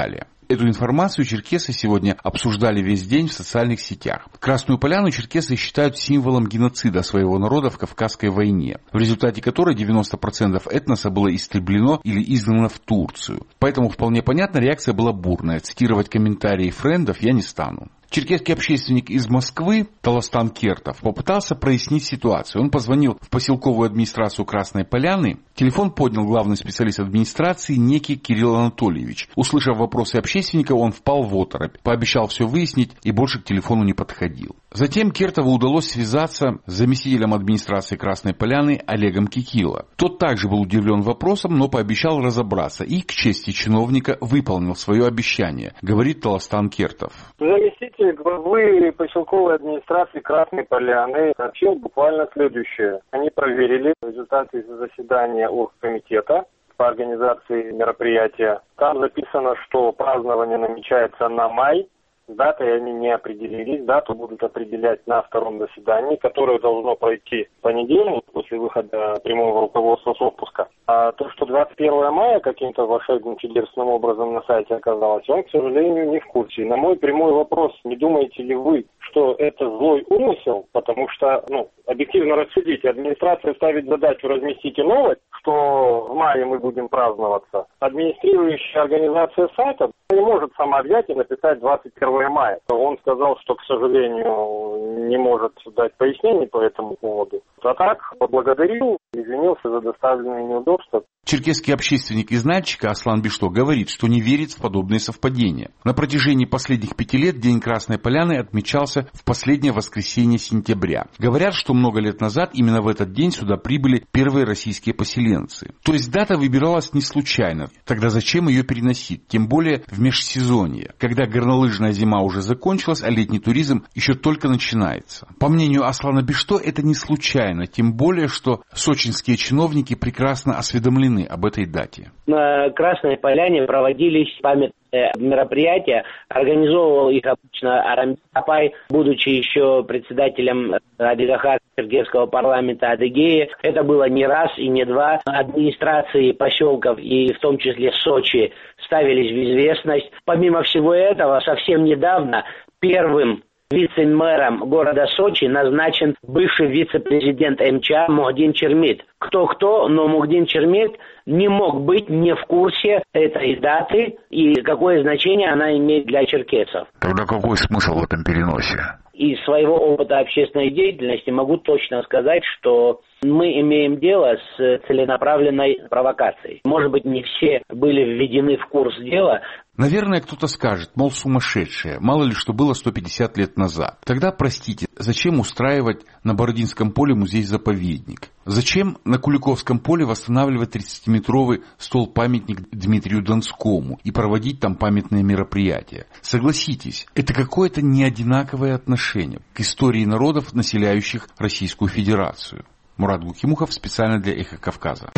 Эту информацию черкесы сегодня обсуждали весь день в социальных сетях. Красную Поляну черкесы считают символом геноцида своего народа в Кавказской войне, в результате которой 90% этноса было истреблено или изгнано в Турцию. Поэтому вполне понятно, реакция была бурная. Цитировать комментарии френдов я не стану. Черкесский общественник из Москвы Толостан Кертов попытался прояснить ситуацию. Он позвонил в поселковую администрацию Красной Поляны. Телефон поднял главный специалист администрации некий Кирилл Анатольевич. Услышав вопросы общественника, он впал в оторопь, пообещал все выяснить и больше к телефону не подходил. Затем Кертову удалось связаться с заместителем администрации Красной Поляны Олегом Кикило. Тот также был удивлен вопросом, но пообещал разобраться и, к чести чиновника, выполнил свое обещание, говорит Толостан Кертов. Заместитель главы поселковой администрации Красной Поляны сообщил буквально следующее. Они проверили результаты заседания оргкомитета по организации мероприятия. Там записано, что празднование намечается на май. Датой они не определились. Дату будут определять на втором заседании, которое должно пройти в понедельник после выхода прямого руководства с отпуска. А то, что 21 мая каким-то волшебным чудесным образом на сайте оказалось, он, к сожалению, не в курсе. И на мой прямой вопрос, не думаете ли вы, что это злой умысел? Потому что, объективно рассудите, администрация ставит задачу разместить новость, что в мае мы будем праздноваться. Администрирующая организация сайта не может сама взять и написать 21 мая. Он сказал, что, к сожалению, не может дать пояснений по этому поводу. А так, поблагодарил, извинился за доставленные неудобства. Черкесский общественник из Нальчика Аслан Бишто говорит, что не верит в подобные совпадения. На протяжении последних 5 лет День Красной Поляны отмечался в последнее воскресенье сентября. Говорят, что много лет назад именно в этот день сюда прибыли первые российские поселенцы. То есть дата выбиралась не случайно. Тогда зачем ее переносить? Тем более в межсезонье, когда горнолыжная зима уже закончилась, а летний туризм еще только начинается. По мнению Аслана Бишто, это не случайно, тем более, что сочинские чиновники прекрасно осведомлены об этой дате. На Красной Поляне проводились памятные мероприятия. Организовывал их обычно Арамис Апай, будучи еще председателем Адыгахар Черкесского парламента Адыгеи. Это было не раз и не два. Администрации поселков и в том числе Сочи ставились в известность. Помимо всего этого, совсем недавно первым вице-мэром города Сочи назначен бывший вице-президент МЧА Мухдин Чермит. Кто-кто, но Мухдин Чермит не мог быть не в курсе этой даты и какое значение она имеет для черкесов. Тогда какой смысл в этом переносе? Из своего опыта общественной деятельности могу точно сказать, что мы имеем дело с целенаправленной провокацией. Может быть, не все были введены в курс дела. Наверное, кто-то скажет, мол, сумасшедшие, мало ли что было 150 лет назад. Тогда, простите, зачем устраивать на Бородинском поле музей-заповедник? Зачем на Куликовском поле восстанавливать 30-метровый стол-памятник Дмитрию Донскому и проводить там памятные мероприятия? Согласитесь, это какое-то неодинаковое отношение к истории народов, населяющих Российскую Федерацию. Мурат Гукимухов специально для «Эхо Кавказа».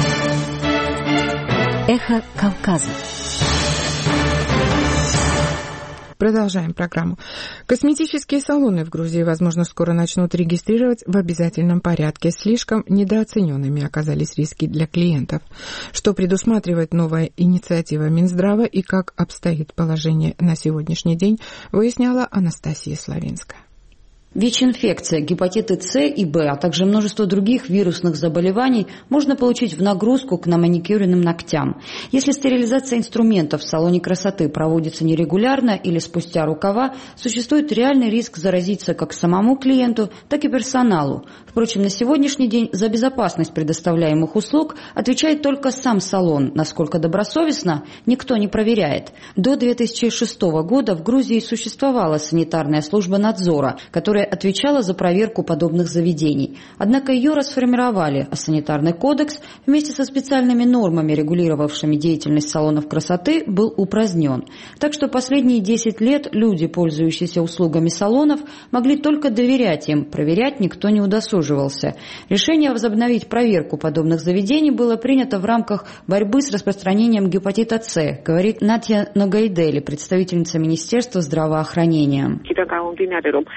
«Эхо Кавказа». Продолжаем программу. Косметические салоны в Грузии, возможно, скоро начнут регистрировать в обязательном порядке. Слишком недооцененными оказались риски для клиентов. Что предусматривает новая инициатива Минздрава и как обстоит положение на сегодняшний день, выясняла Анастасия Славинская. ВИЧ-инфекция, гепатиты С и Б, а также множество других вирусных заболеваний можно получить в нагрузку к наманикюренным ногтям. Если стерилизация инструментов в салоне красоты проводится нерегулярно или спустя рукава, существует реальный риск заразиться как самому клиенту, так и персоналу. Впрочем, на сегодняшний день за безопасность предоставляемых услуг отвечает только сам салон. Насколько добросовестно, никто не проверяет. До 2006 года в Грузии существовала санитарная служба надзора, которая отвечала за проверку подобных заведений. Однако ее расформировали, а санитарный кодекс вместе со специальными нормами, регулировавшими деятельность салонов красоты, был упразднен. Так что последние 10 лет люди, пользующиеся услугами салонов, могли только доверять им, проверять никто не удосуживался. Решение возобновить проверку подобных заведений было принято в рамках борьбы с распространением гепатита С, говорит Натья Ногайдели, представительница Министерства здравоохранения.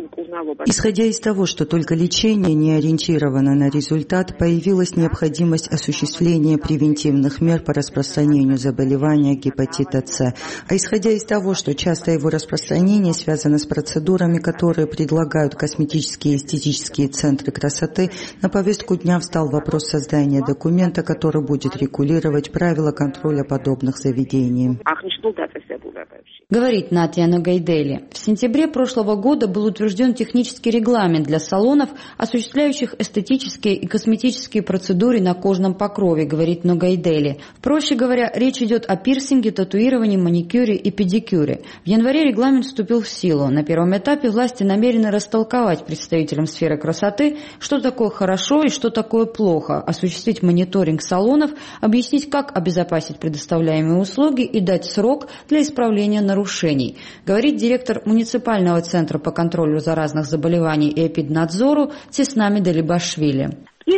Исходя из того, что только лечение не ориентировано на результат, появилась необходимость осуществления превентивных мер по распространению заболевания гепатита С. А исходя из того, что часто его распространение связано с процедурами, которые предлагают косметические и эстетические центры красоты, на повестку дня встал вопрос создания документа, который будет регулировать правила контроля подобных заведений. Говорит Натья Ногайдели. В сентябре прошлого года был утвержден технический регламент для салонов, осуществляющих эстетические и косметические процедуры на кожном покрове, говорит Ногайдели. Проще говоря, речь идет о пирсинге, татуировании, маникюре и педикюре. В январе регламент вступил в силу. На первом этапе власти намерены растолковать представителям сферы красоты, что такое хорошо и что такое плохо, осуществить мониторинг салонов, объяснить, как обезопасить предоставляемые услуги и дать срок для исправления нарушений, говорит директор муниципального центра по контролю заразных заболеваний и эпиднадзору Теснами Делибашвили.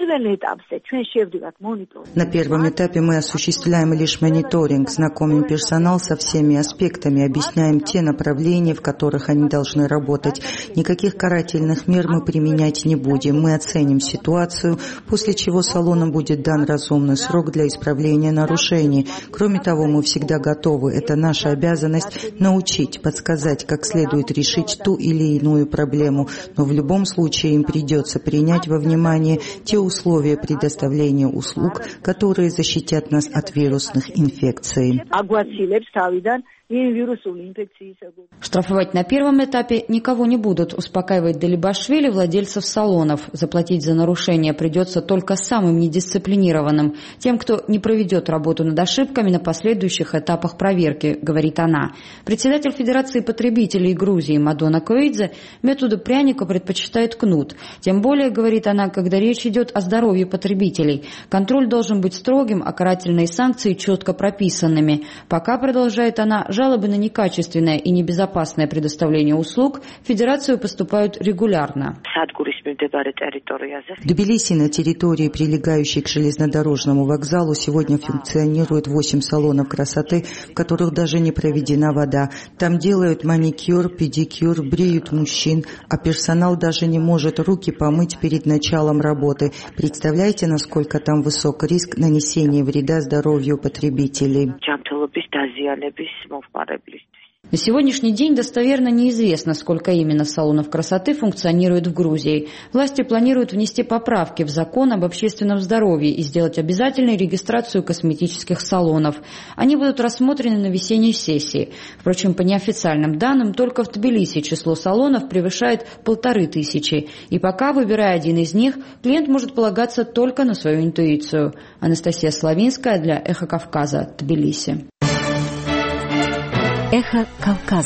На первом этапе мы осуществляем лишь мониторинг, знакомим персонал со всеми аспектами, объясняем те направления, в которых они должны работать. Никаких карательных мер мы применять не будем. Мы оценим ситуацию, после чего салонам будет дан разумный срок для исправления нарушений. Кроме того, мы всегда готовы. Это наша обязанность научить, подсказать, как следует решить ту или иную проблему. Но в любом случае им придется принять во внимание те условия предоставления услуг, которые защитят нас от вирусных инфекций. Штрафовать на первом этапе никого не будут, успокаивает Делибашвили владельцев салонов. Заплатить за нарушение придется только самым недисциплинированным, тем, кто не проведет работу над ошибками на последующих этапах проверки, говорит она. Председатель Федерации потребителей Грузии Мадона Коидзе методу пряника предпочитает кнут. Тем более, говорит она, когда речь идет о здоровье потребителей. Контроль должен быть строгим, а карательные санкции четко прописанными. Пока, продолжает она, жалобы на некачественное и небезопасное предоставление услуг в Федерацию поступают регулярно. В Тбилиси на территории, прилегающей к железнодорожному вокзалу, сегодня функционирует 8 салонов красоты, в которых даже не проведена вода. Там делают маникюр, педикюр, бреют мужчин, а персонал даже не может руки помыть перед началом работы. Представляете, насколько там высок риск нанесения вреда здоровью потребителей? На сегодняшний день достоверно неизвестно, сколько именно салонов красоты функционирует в Грузии. Власти планируют внести поправки в закон об общественном здоровье и сделать обязательной регистрацию косметических салонов. Они будут рассмотрены на весенней сессии. Впрочем, по неофициальным данным, только в Тбилиси число салонов превышает 1500. И пока, выбирая один из них, клиент может полагаться только на свою интуицию. Анастасия Славинская для «Эхо Кавказа», Тбилиси. Эхо Кавказа.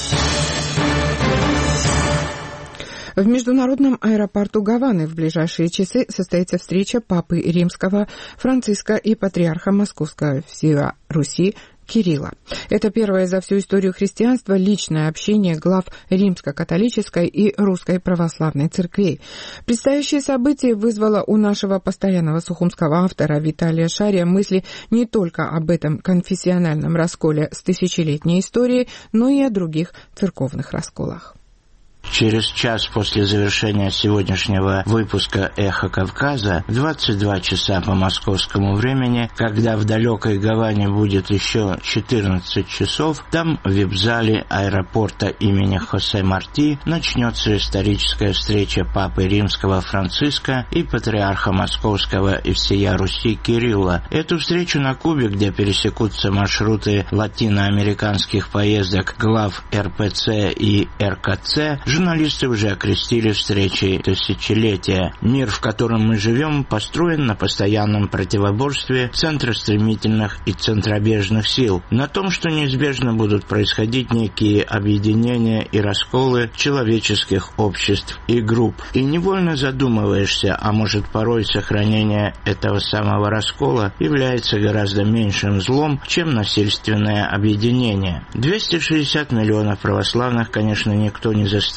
В международном аэропорту Гаваны в ближайшие часы состоится встреча Папы Римского Франциска и патриарха Московского всея Руси Кирилла. Это первое за всю историю христианства личное общение глав Римско-католической и Русской православной церквей. Предстоящее событие вызвало у нашего постоянного сухумского автора Виталия Шария мысли не только об этом конфессиональном расколе с тысячелетней историей, но и о других церковных расколах. Через час после завершения сегодняшнего выпуска «Эхо Кавказа» в 22 часа по московскому времени, когда в далекой Гаване будет еще 14 часов, там в вип-зале аэропорта имени Хосе Марти начнется историческая встреча Папы Римского Франциска и патриарха Московского и всея Руси Кирилла. Эту встречу на Кубе, где пересекутся маршруты латиноамериканских поездок глав РПЦ и РКЦ, журналисты уже окрестили встречей тысячелетия. Мир, в котором мы живем, построен на постоянном противоборстве центростремительных и центробежных сил, на том, что неизбежно будут происходить некие объединения и расколы человеческих обществ и групп. И невольно задумываешься, а может порой сохранение этого самого раскола является гораздо меньшим злом, чем насильственное объединение. 260 миллионов православных, конечно, никто не заставит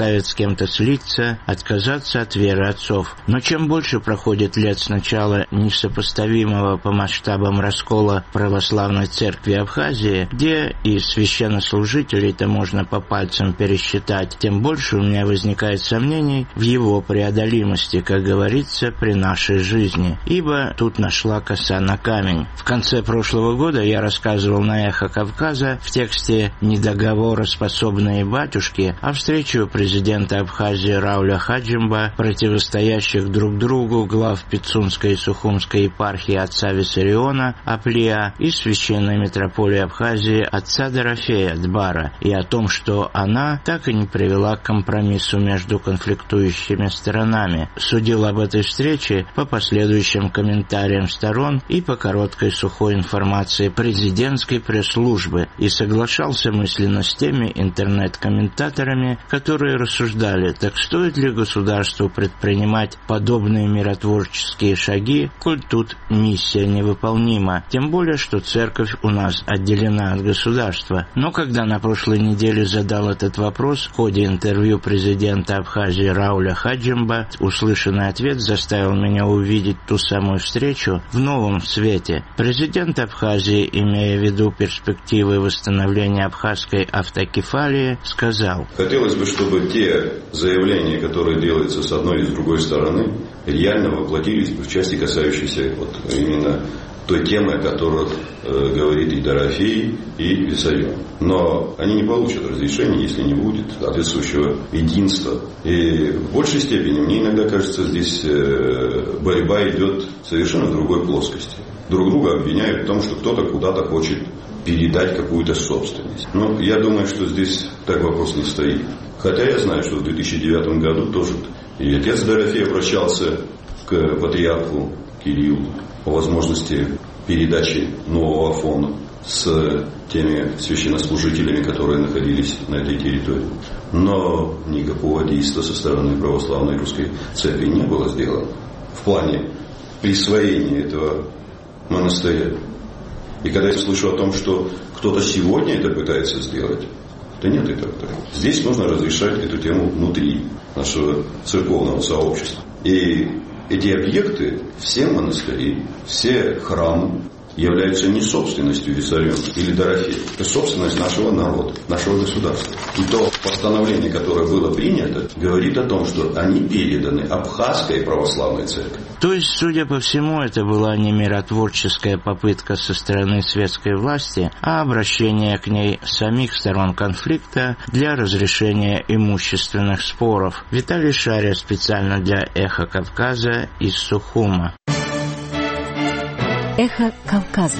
заставит с кем-то слиться, отказаться от веры отцов. Но чем больше проходит лет с начала несопоставимого по масштабам раскола православной церкви Абхазии, где и священнослужителей-то можно по пальцам пересчитать, тем больше у меня возникает сомнений в его преодолимости, как говорится, при нашей жизни. Ибо тут нашла коса на камень. В конце прошлого года я рассказывал на «Эхо Кавказа» в тексте «Недоговороспособные батюшки» о встрече у президента Абхазии Рауля Хаджимба, противостоящих друг другу глав Пицунской и Сухумской епархии отца Виссариона Аплия и священной митрополии Абхазии отца Дорофея Дбара, и о том, что она так и не привела к компромиссу между конфликтующими сторонами. Судил об этой встрече по последующим комментариям сторон и по короткой сухой информации президентской пресс-службы, и соглашался мысленно с теми интернет-комментаторами, которые рассуждали, так стоит ли государству предпринимать подобные миротворческие шаги, коль тут миссия невыполнима, тем более, что церковь у нас отделена от государства. Но когда на прошлой неделе задал этот вопрос в ходе интервью президента Абхазии Рауля Хаджимба, услышанный ответ заставил меня увидеть ту самую встречу в новом свете. Президент Абхазии, имея в виду перспективы восстановления абхазской автокефалии, сказал: хотелось бы, чтобы те заявления, которые делаются с одной и с другой стороны, реально воплотились в части, касающейся вот именно той темы, о которой говорит и Дорофей, и Виссарион. Но они не получат разрешения, если не будет соответствующего единства. И в большей степени, мне иногда кажется, здесь борьба идет совершенно в другой плоскости. Друг друга обвиняют в том, что кто-то куда-то хочет передать какую-то собственность. Но я думаю, что здесь так вопрос не стоит. Хотя я знаю, что в 2009 году тоже и отец Дорофей обращался к патриарху Кириллу по возможности передачи нового фона с теми священнослужителями, которые находились на этой территории. Но никакого действия со стороны православной русской церкви не было сделано в плане присвоения этого монастыря. И когда я слышу о том, что кто-то сегодня это пытается сделать, да нет этого. Здесь нужно разрешать эту тему внутри нашего церковного сообщества. И эти объекты, все монастыри, все храмы являются не собственностью Виссариона или Дорофея. Это собственность нашего народа, нашего государства. И то постановление, которое было принято, говорит о том, что они переданы Абхазской православной церкви. То есть, судя по всему, это была не миротворческая попытка со стороны светской власти, а обращение к ней самих сторон конфликта для разрешения имущественных споров. Виталий Шария специально для «Эхо Кавказа» из Сухума. Эхо Кавказа.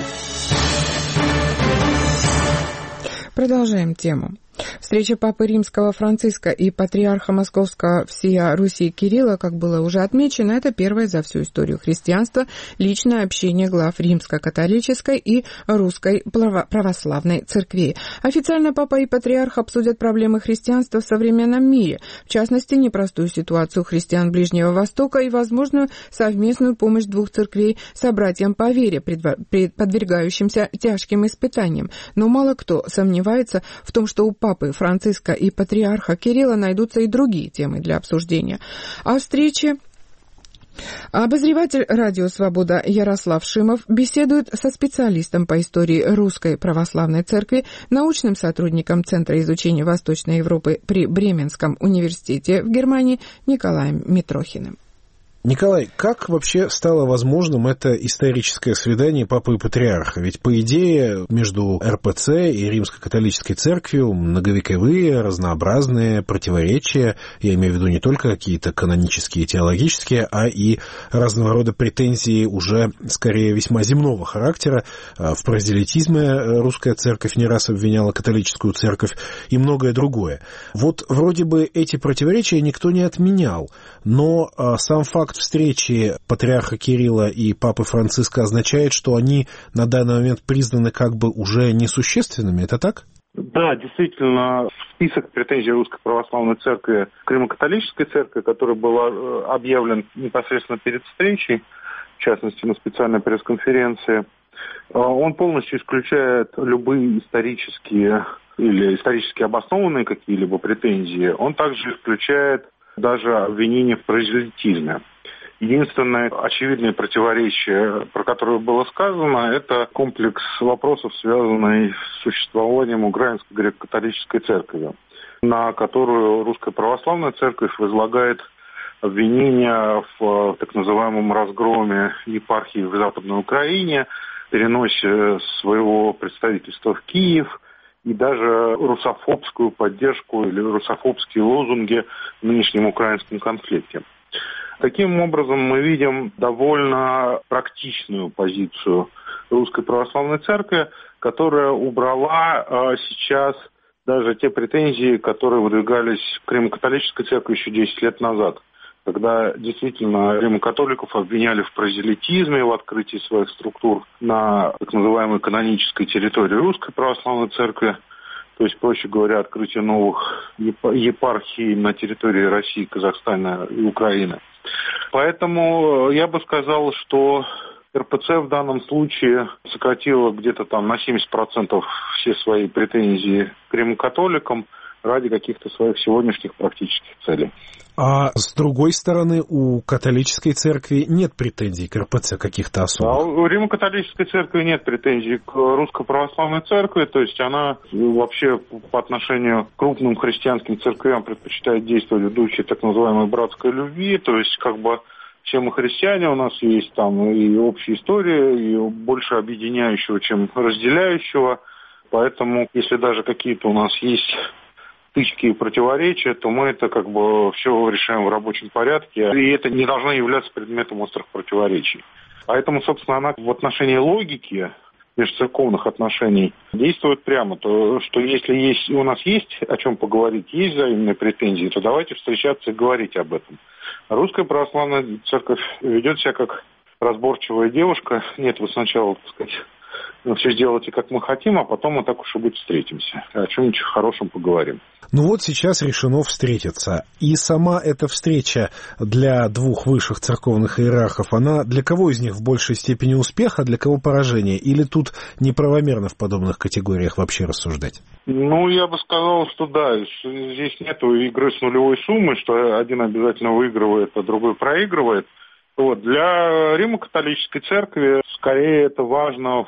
Продолжаем тему. Встреча Папы Римского Франциска и патриарха Московского всея Руси Кирилла, как было уже отмечено, это первое за всю историю христианства личное общение глав Римско-католической и Русской православной церквей. Официально Папа и патриарх обсудят проблемы христианства в современном мире, в частности, непростую ситуацию христиан Ближнего Востока и возможную совместную помощь двух церквей собратьям по вере, подвергающимся тяжким испытаниям. Но мало кто сомневается в том, что у Папы Франциска и патриарха Кирилла найдутся и другие темы для обсуждения. О встрече обозреватель «Радио Свобода» Ярослав Шимов беседует со специалистом по истории Русской Православной Церкви, научным сотрудником Центра изучения Восточной Европы при Бременском университете в Германии Николаем Митрохиным. Николай, как вообще стало возможным это историческое свидание Папы и Патриарха? Ведь, по идее, между РПЦ и Римско-католической церковью многовековые, разнообразные противоречия, я имею в виду не только какие-то канонические, теологические, а и разного рода претензии уже, скорее, весьма земного характера. В прозелитизме русская церковь не раз обвиняла католическую церковь и многое другое. Вот вроде бы эти противоречия никто не отменял, но сам факт встречи патриарха Кирилла и Папы Франциска означает, что они на данный момент признаны как бы уже несущественными, это так? Да, действительно, список претензий Русской Православной Церкви к Римо-католической церкви, который был объявлен непосредственно перед встречей, в частности на специальной пресс-конференции, он полностью исключает любые исторические или исторически обоснованные какие-либо претензии, он также исключает даже обвинения в паразитизме. Единственное очевидное противоречие, про которое было сказано, это комплекс вопросов, связанный с существованием Украинской греко-католической церкви, на которую Русская Православная Церковь возлагает обвинения в так называемом разгроме епархии в Западной Украине, переносе своего представительства в Киев и даже русофобскую поддержку или русофобские лозунги в нынешнем украинском конфликте. Таким образом, мы видим довольно практичную позицию Русской Православной Церкви, которая убрала сейчас даже те претензии, которые выдвигались к Римо-католической церкви еще 10 лет назад, когда действительно римо-католиков обвиняли в прозелитизме, в открытии своих структур на так называемой канонической территории Русской Православной Церкви, то есть, проще говоря, открытие новых епархий на территории России, Казахстана и Украины. Поэтому я бы сказал, что РПЦ в данном случае сократила где-то там на 70% все свои претензии к римо-католикам ради каких-то своих сегодняшних практических целей. А с другой стороны, у католической церкви нет претензий к РПЦ каких-то особых? А у Римо-католической церкви нет претензий к Русской Православной Церкви, то есть она вообще по отношению к крупным христианским церквям предпочитает действовать в духе так называемой братской любви, то есть как бы все мы христиане, у нас есть там и общая история, и больше объединяющего, чем разделяющего, поэтому если даже какие-то у нас есть стычки и противоречия, то мы это как бы все решаем в рабочем порядке, и это не должно являться предметом острых противоречий. Поэтому, собственно, она в отношении логики межцерковных отношений действует прямо, то что если у нас есть о чем поговорить, есть взаимные претензии, то давайте встречаться и говорить об этом. Русская Православная Церковь ведет себя как разборчивая девушка. Нет, вы сначала, так сказать, все сделайте, как мы хотим, а потом мы так уж и быть встретимся. О чем-нибудь хорошем поговорим. Ну вот сейчас решено встретиться. И сама эта встреча для двух высших церковных иерархов, она для кого из них в большей степени успех, а для кого поражение? Или тут неправомерно в подобных категориях вообще рассуждать? Ну, я бы сказал, что да, здесь нету игры с нулевой суммой, что один обязательно выигрывает, а другой проигрывает. Вот. Для Римо-католической церкви скорее это важно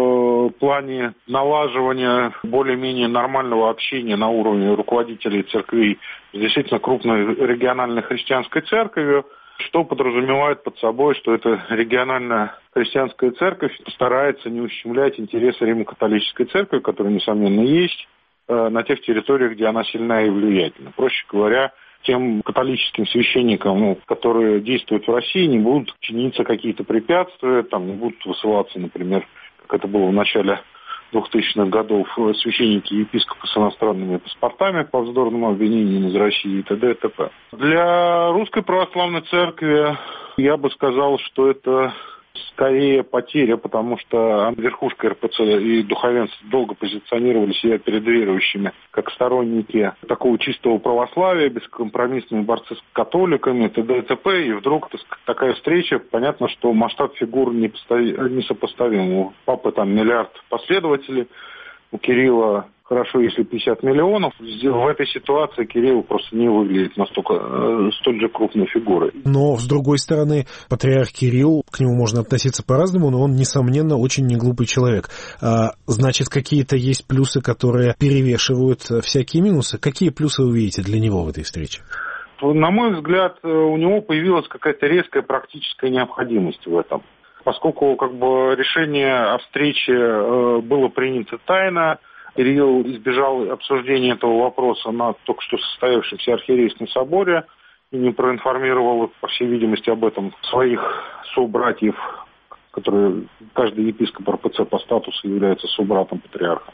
в плане налаживания более-менее нормального общения на уровне руководителей церквей с действительно крупной региональной христианской церковью, что подразумевает под собой, что эта региональная христианская церковь постарается не ущемлять интересы Римо-католической церкви, которые, несомненно, есть, на тех территориях, где она сильна и влиятельна. Проще говоря, тем католическим священникам, которые действуют в России, не будут чиниться какие-то препятствия, там не будут высылаться, например, как это было в начале 2000-х годов, священники и епископы с иностранными паспортами по вздорным обвинениям из России и т.д. и т.п. Для Русской Православной Церкви я бы сказал, что это скорее потеря, потому что верхушка РПЦ и духовенство долго позиционировали себя перед верующими как сторонники такого чистого православия, бескомпромиссные борцы с католиками, т.д. и т.п. И вдруг такая встреча, понятно, что масштаб фигур несопоставим. У папы там миллиард последователей, у Кирилла хорошо, если 50 миллионов. В этой ситуации Кирилл просто не выглядит настолько столь же крупной фигурой. Но, с другой стороны, патриарх Кирилл, к нему можно относиться по-разному, но он, несомненно, очень неглупый человек. Значит, какие-то есть плюсы, которые перевешивают всякие минусы. Какие плюсы вы видите для него в этой встрече? На мой взгляд, у него появилась какая-то резкая практическая необходимость в этом. Поскольку как бы решение о встрече было принято тайно, Кирилл избежал обсуждения этого вопроса на только что состоявшемся архиерейском соборе и не проинформировал, по всей видимости, об этом своих собратьев, которые каждый епископ РПЦ по статусу является собратом патриарха.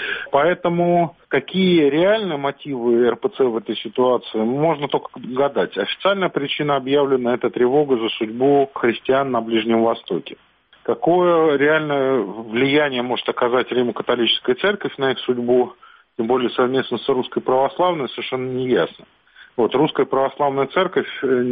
Поэтому какие реальные мотивы РПЦ в этой ситуации, можно только гадать. Официальная причина объявлена – это тревога за судьбу христиан на Ближнем Востоке. Какое реальное влияние может оказать Римо-католическая церковь на их судьбу, тем более совместно с Русской Православной, совершенно не ясно. Вот, Русская Православная Церковь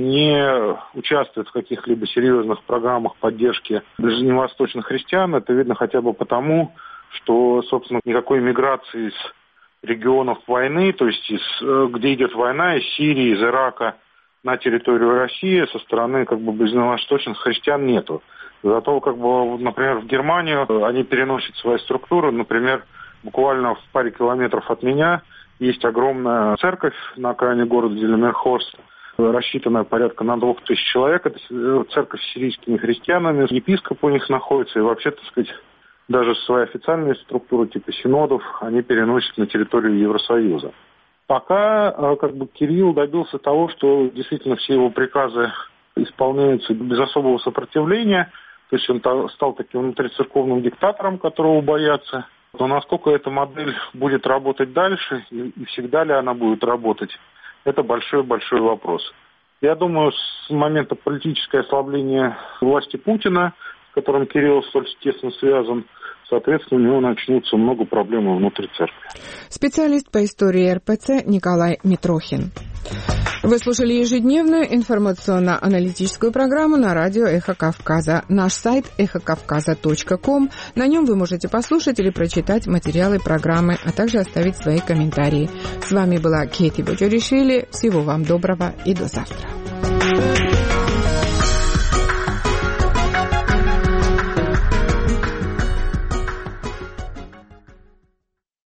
не участвует в каких-либо серьезных программах поддержки ближневосточных христиан. Это видно хотя бы потому, что, собственно, никакой миграции из регионов войны, то есть где идет война, из Сирии, из Ирака на территорию России, со стороны ближневосточных христиан нету. Зато, например, в Германию они переносят свои структуры. Например, буквально в паре километров от меня есть огромная церковь на окраине города Зельмерхорст, рассчитанная порядка на 2000 человек. Это церковь с сирийскими христианами, епископ у них находится. И вообще, так сказать, даже свои официальные структуры типа синодов они переносят на территорию Евросоюза. Пока Кирилл добился того, что действительно все его приказы исполняются без особого сопротивления. То есть он стал таким внутрицерковным диктатором, которого боятся. Но насколько эта модель будет работать дальше и всегда ли она будет работать, это большой-большой вопрос. Я думаю, с момента политического ослабления власти Путина, с которым Кирилл столь тесно связан, соответственно, у него начнутся много проблем внутри церкви. Специалист по истории РПЦ Николай Митрохин. Вы слушали ежедневную информационно-аналитическую программу на радио «Эхо Кавказа». Наш сайт эхокавказа.ком. На нем вы можете послушать или прочитать материалы программы, а также оставить свои комментарии. С вами была Кейти Боджоришвили. Всего вам доброго и до завтра.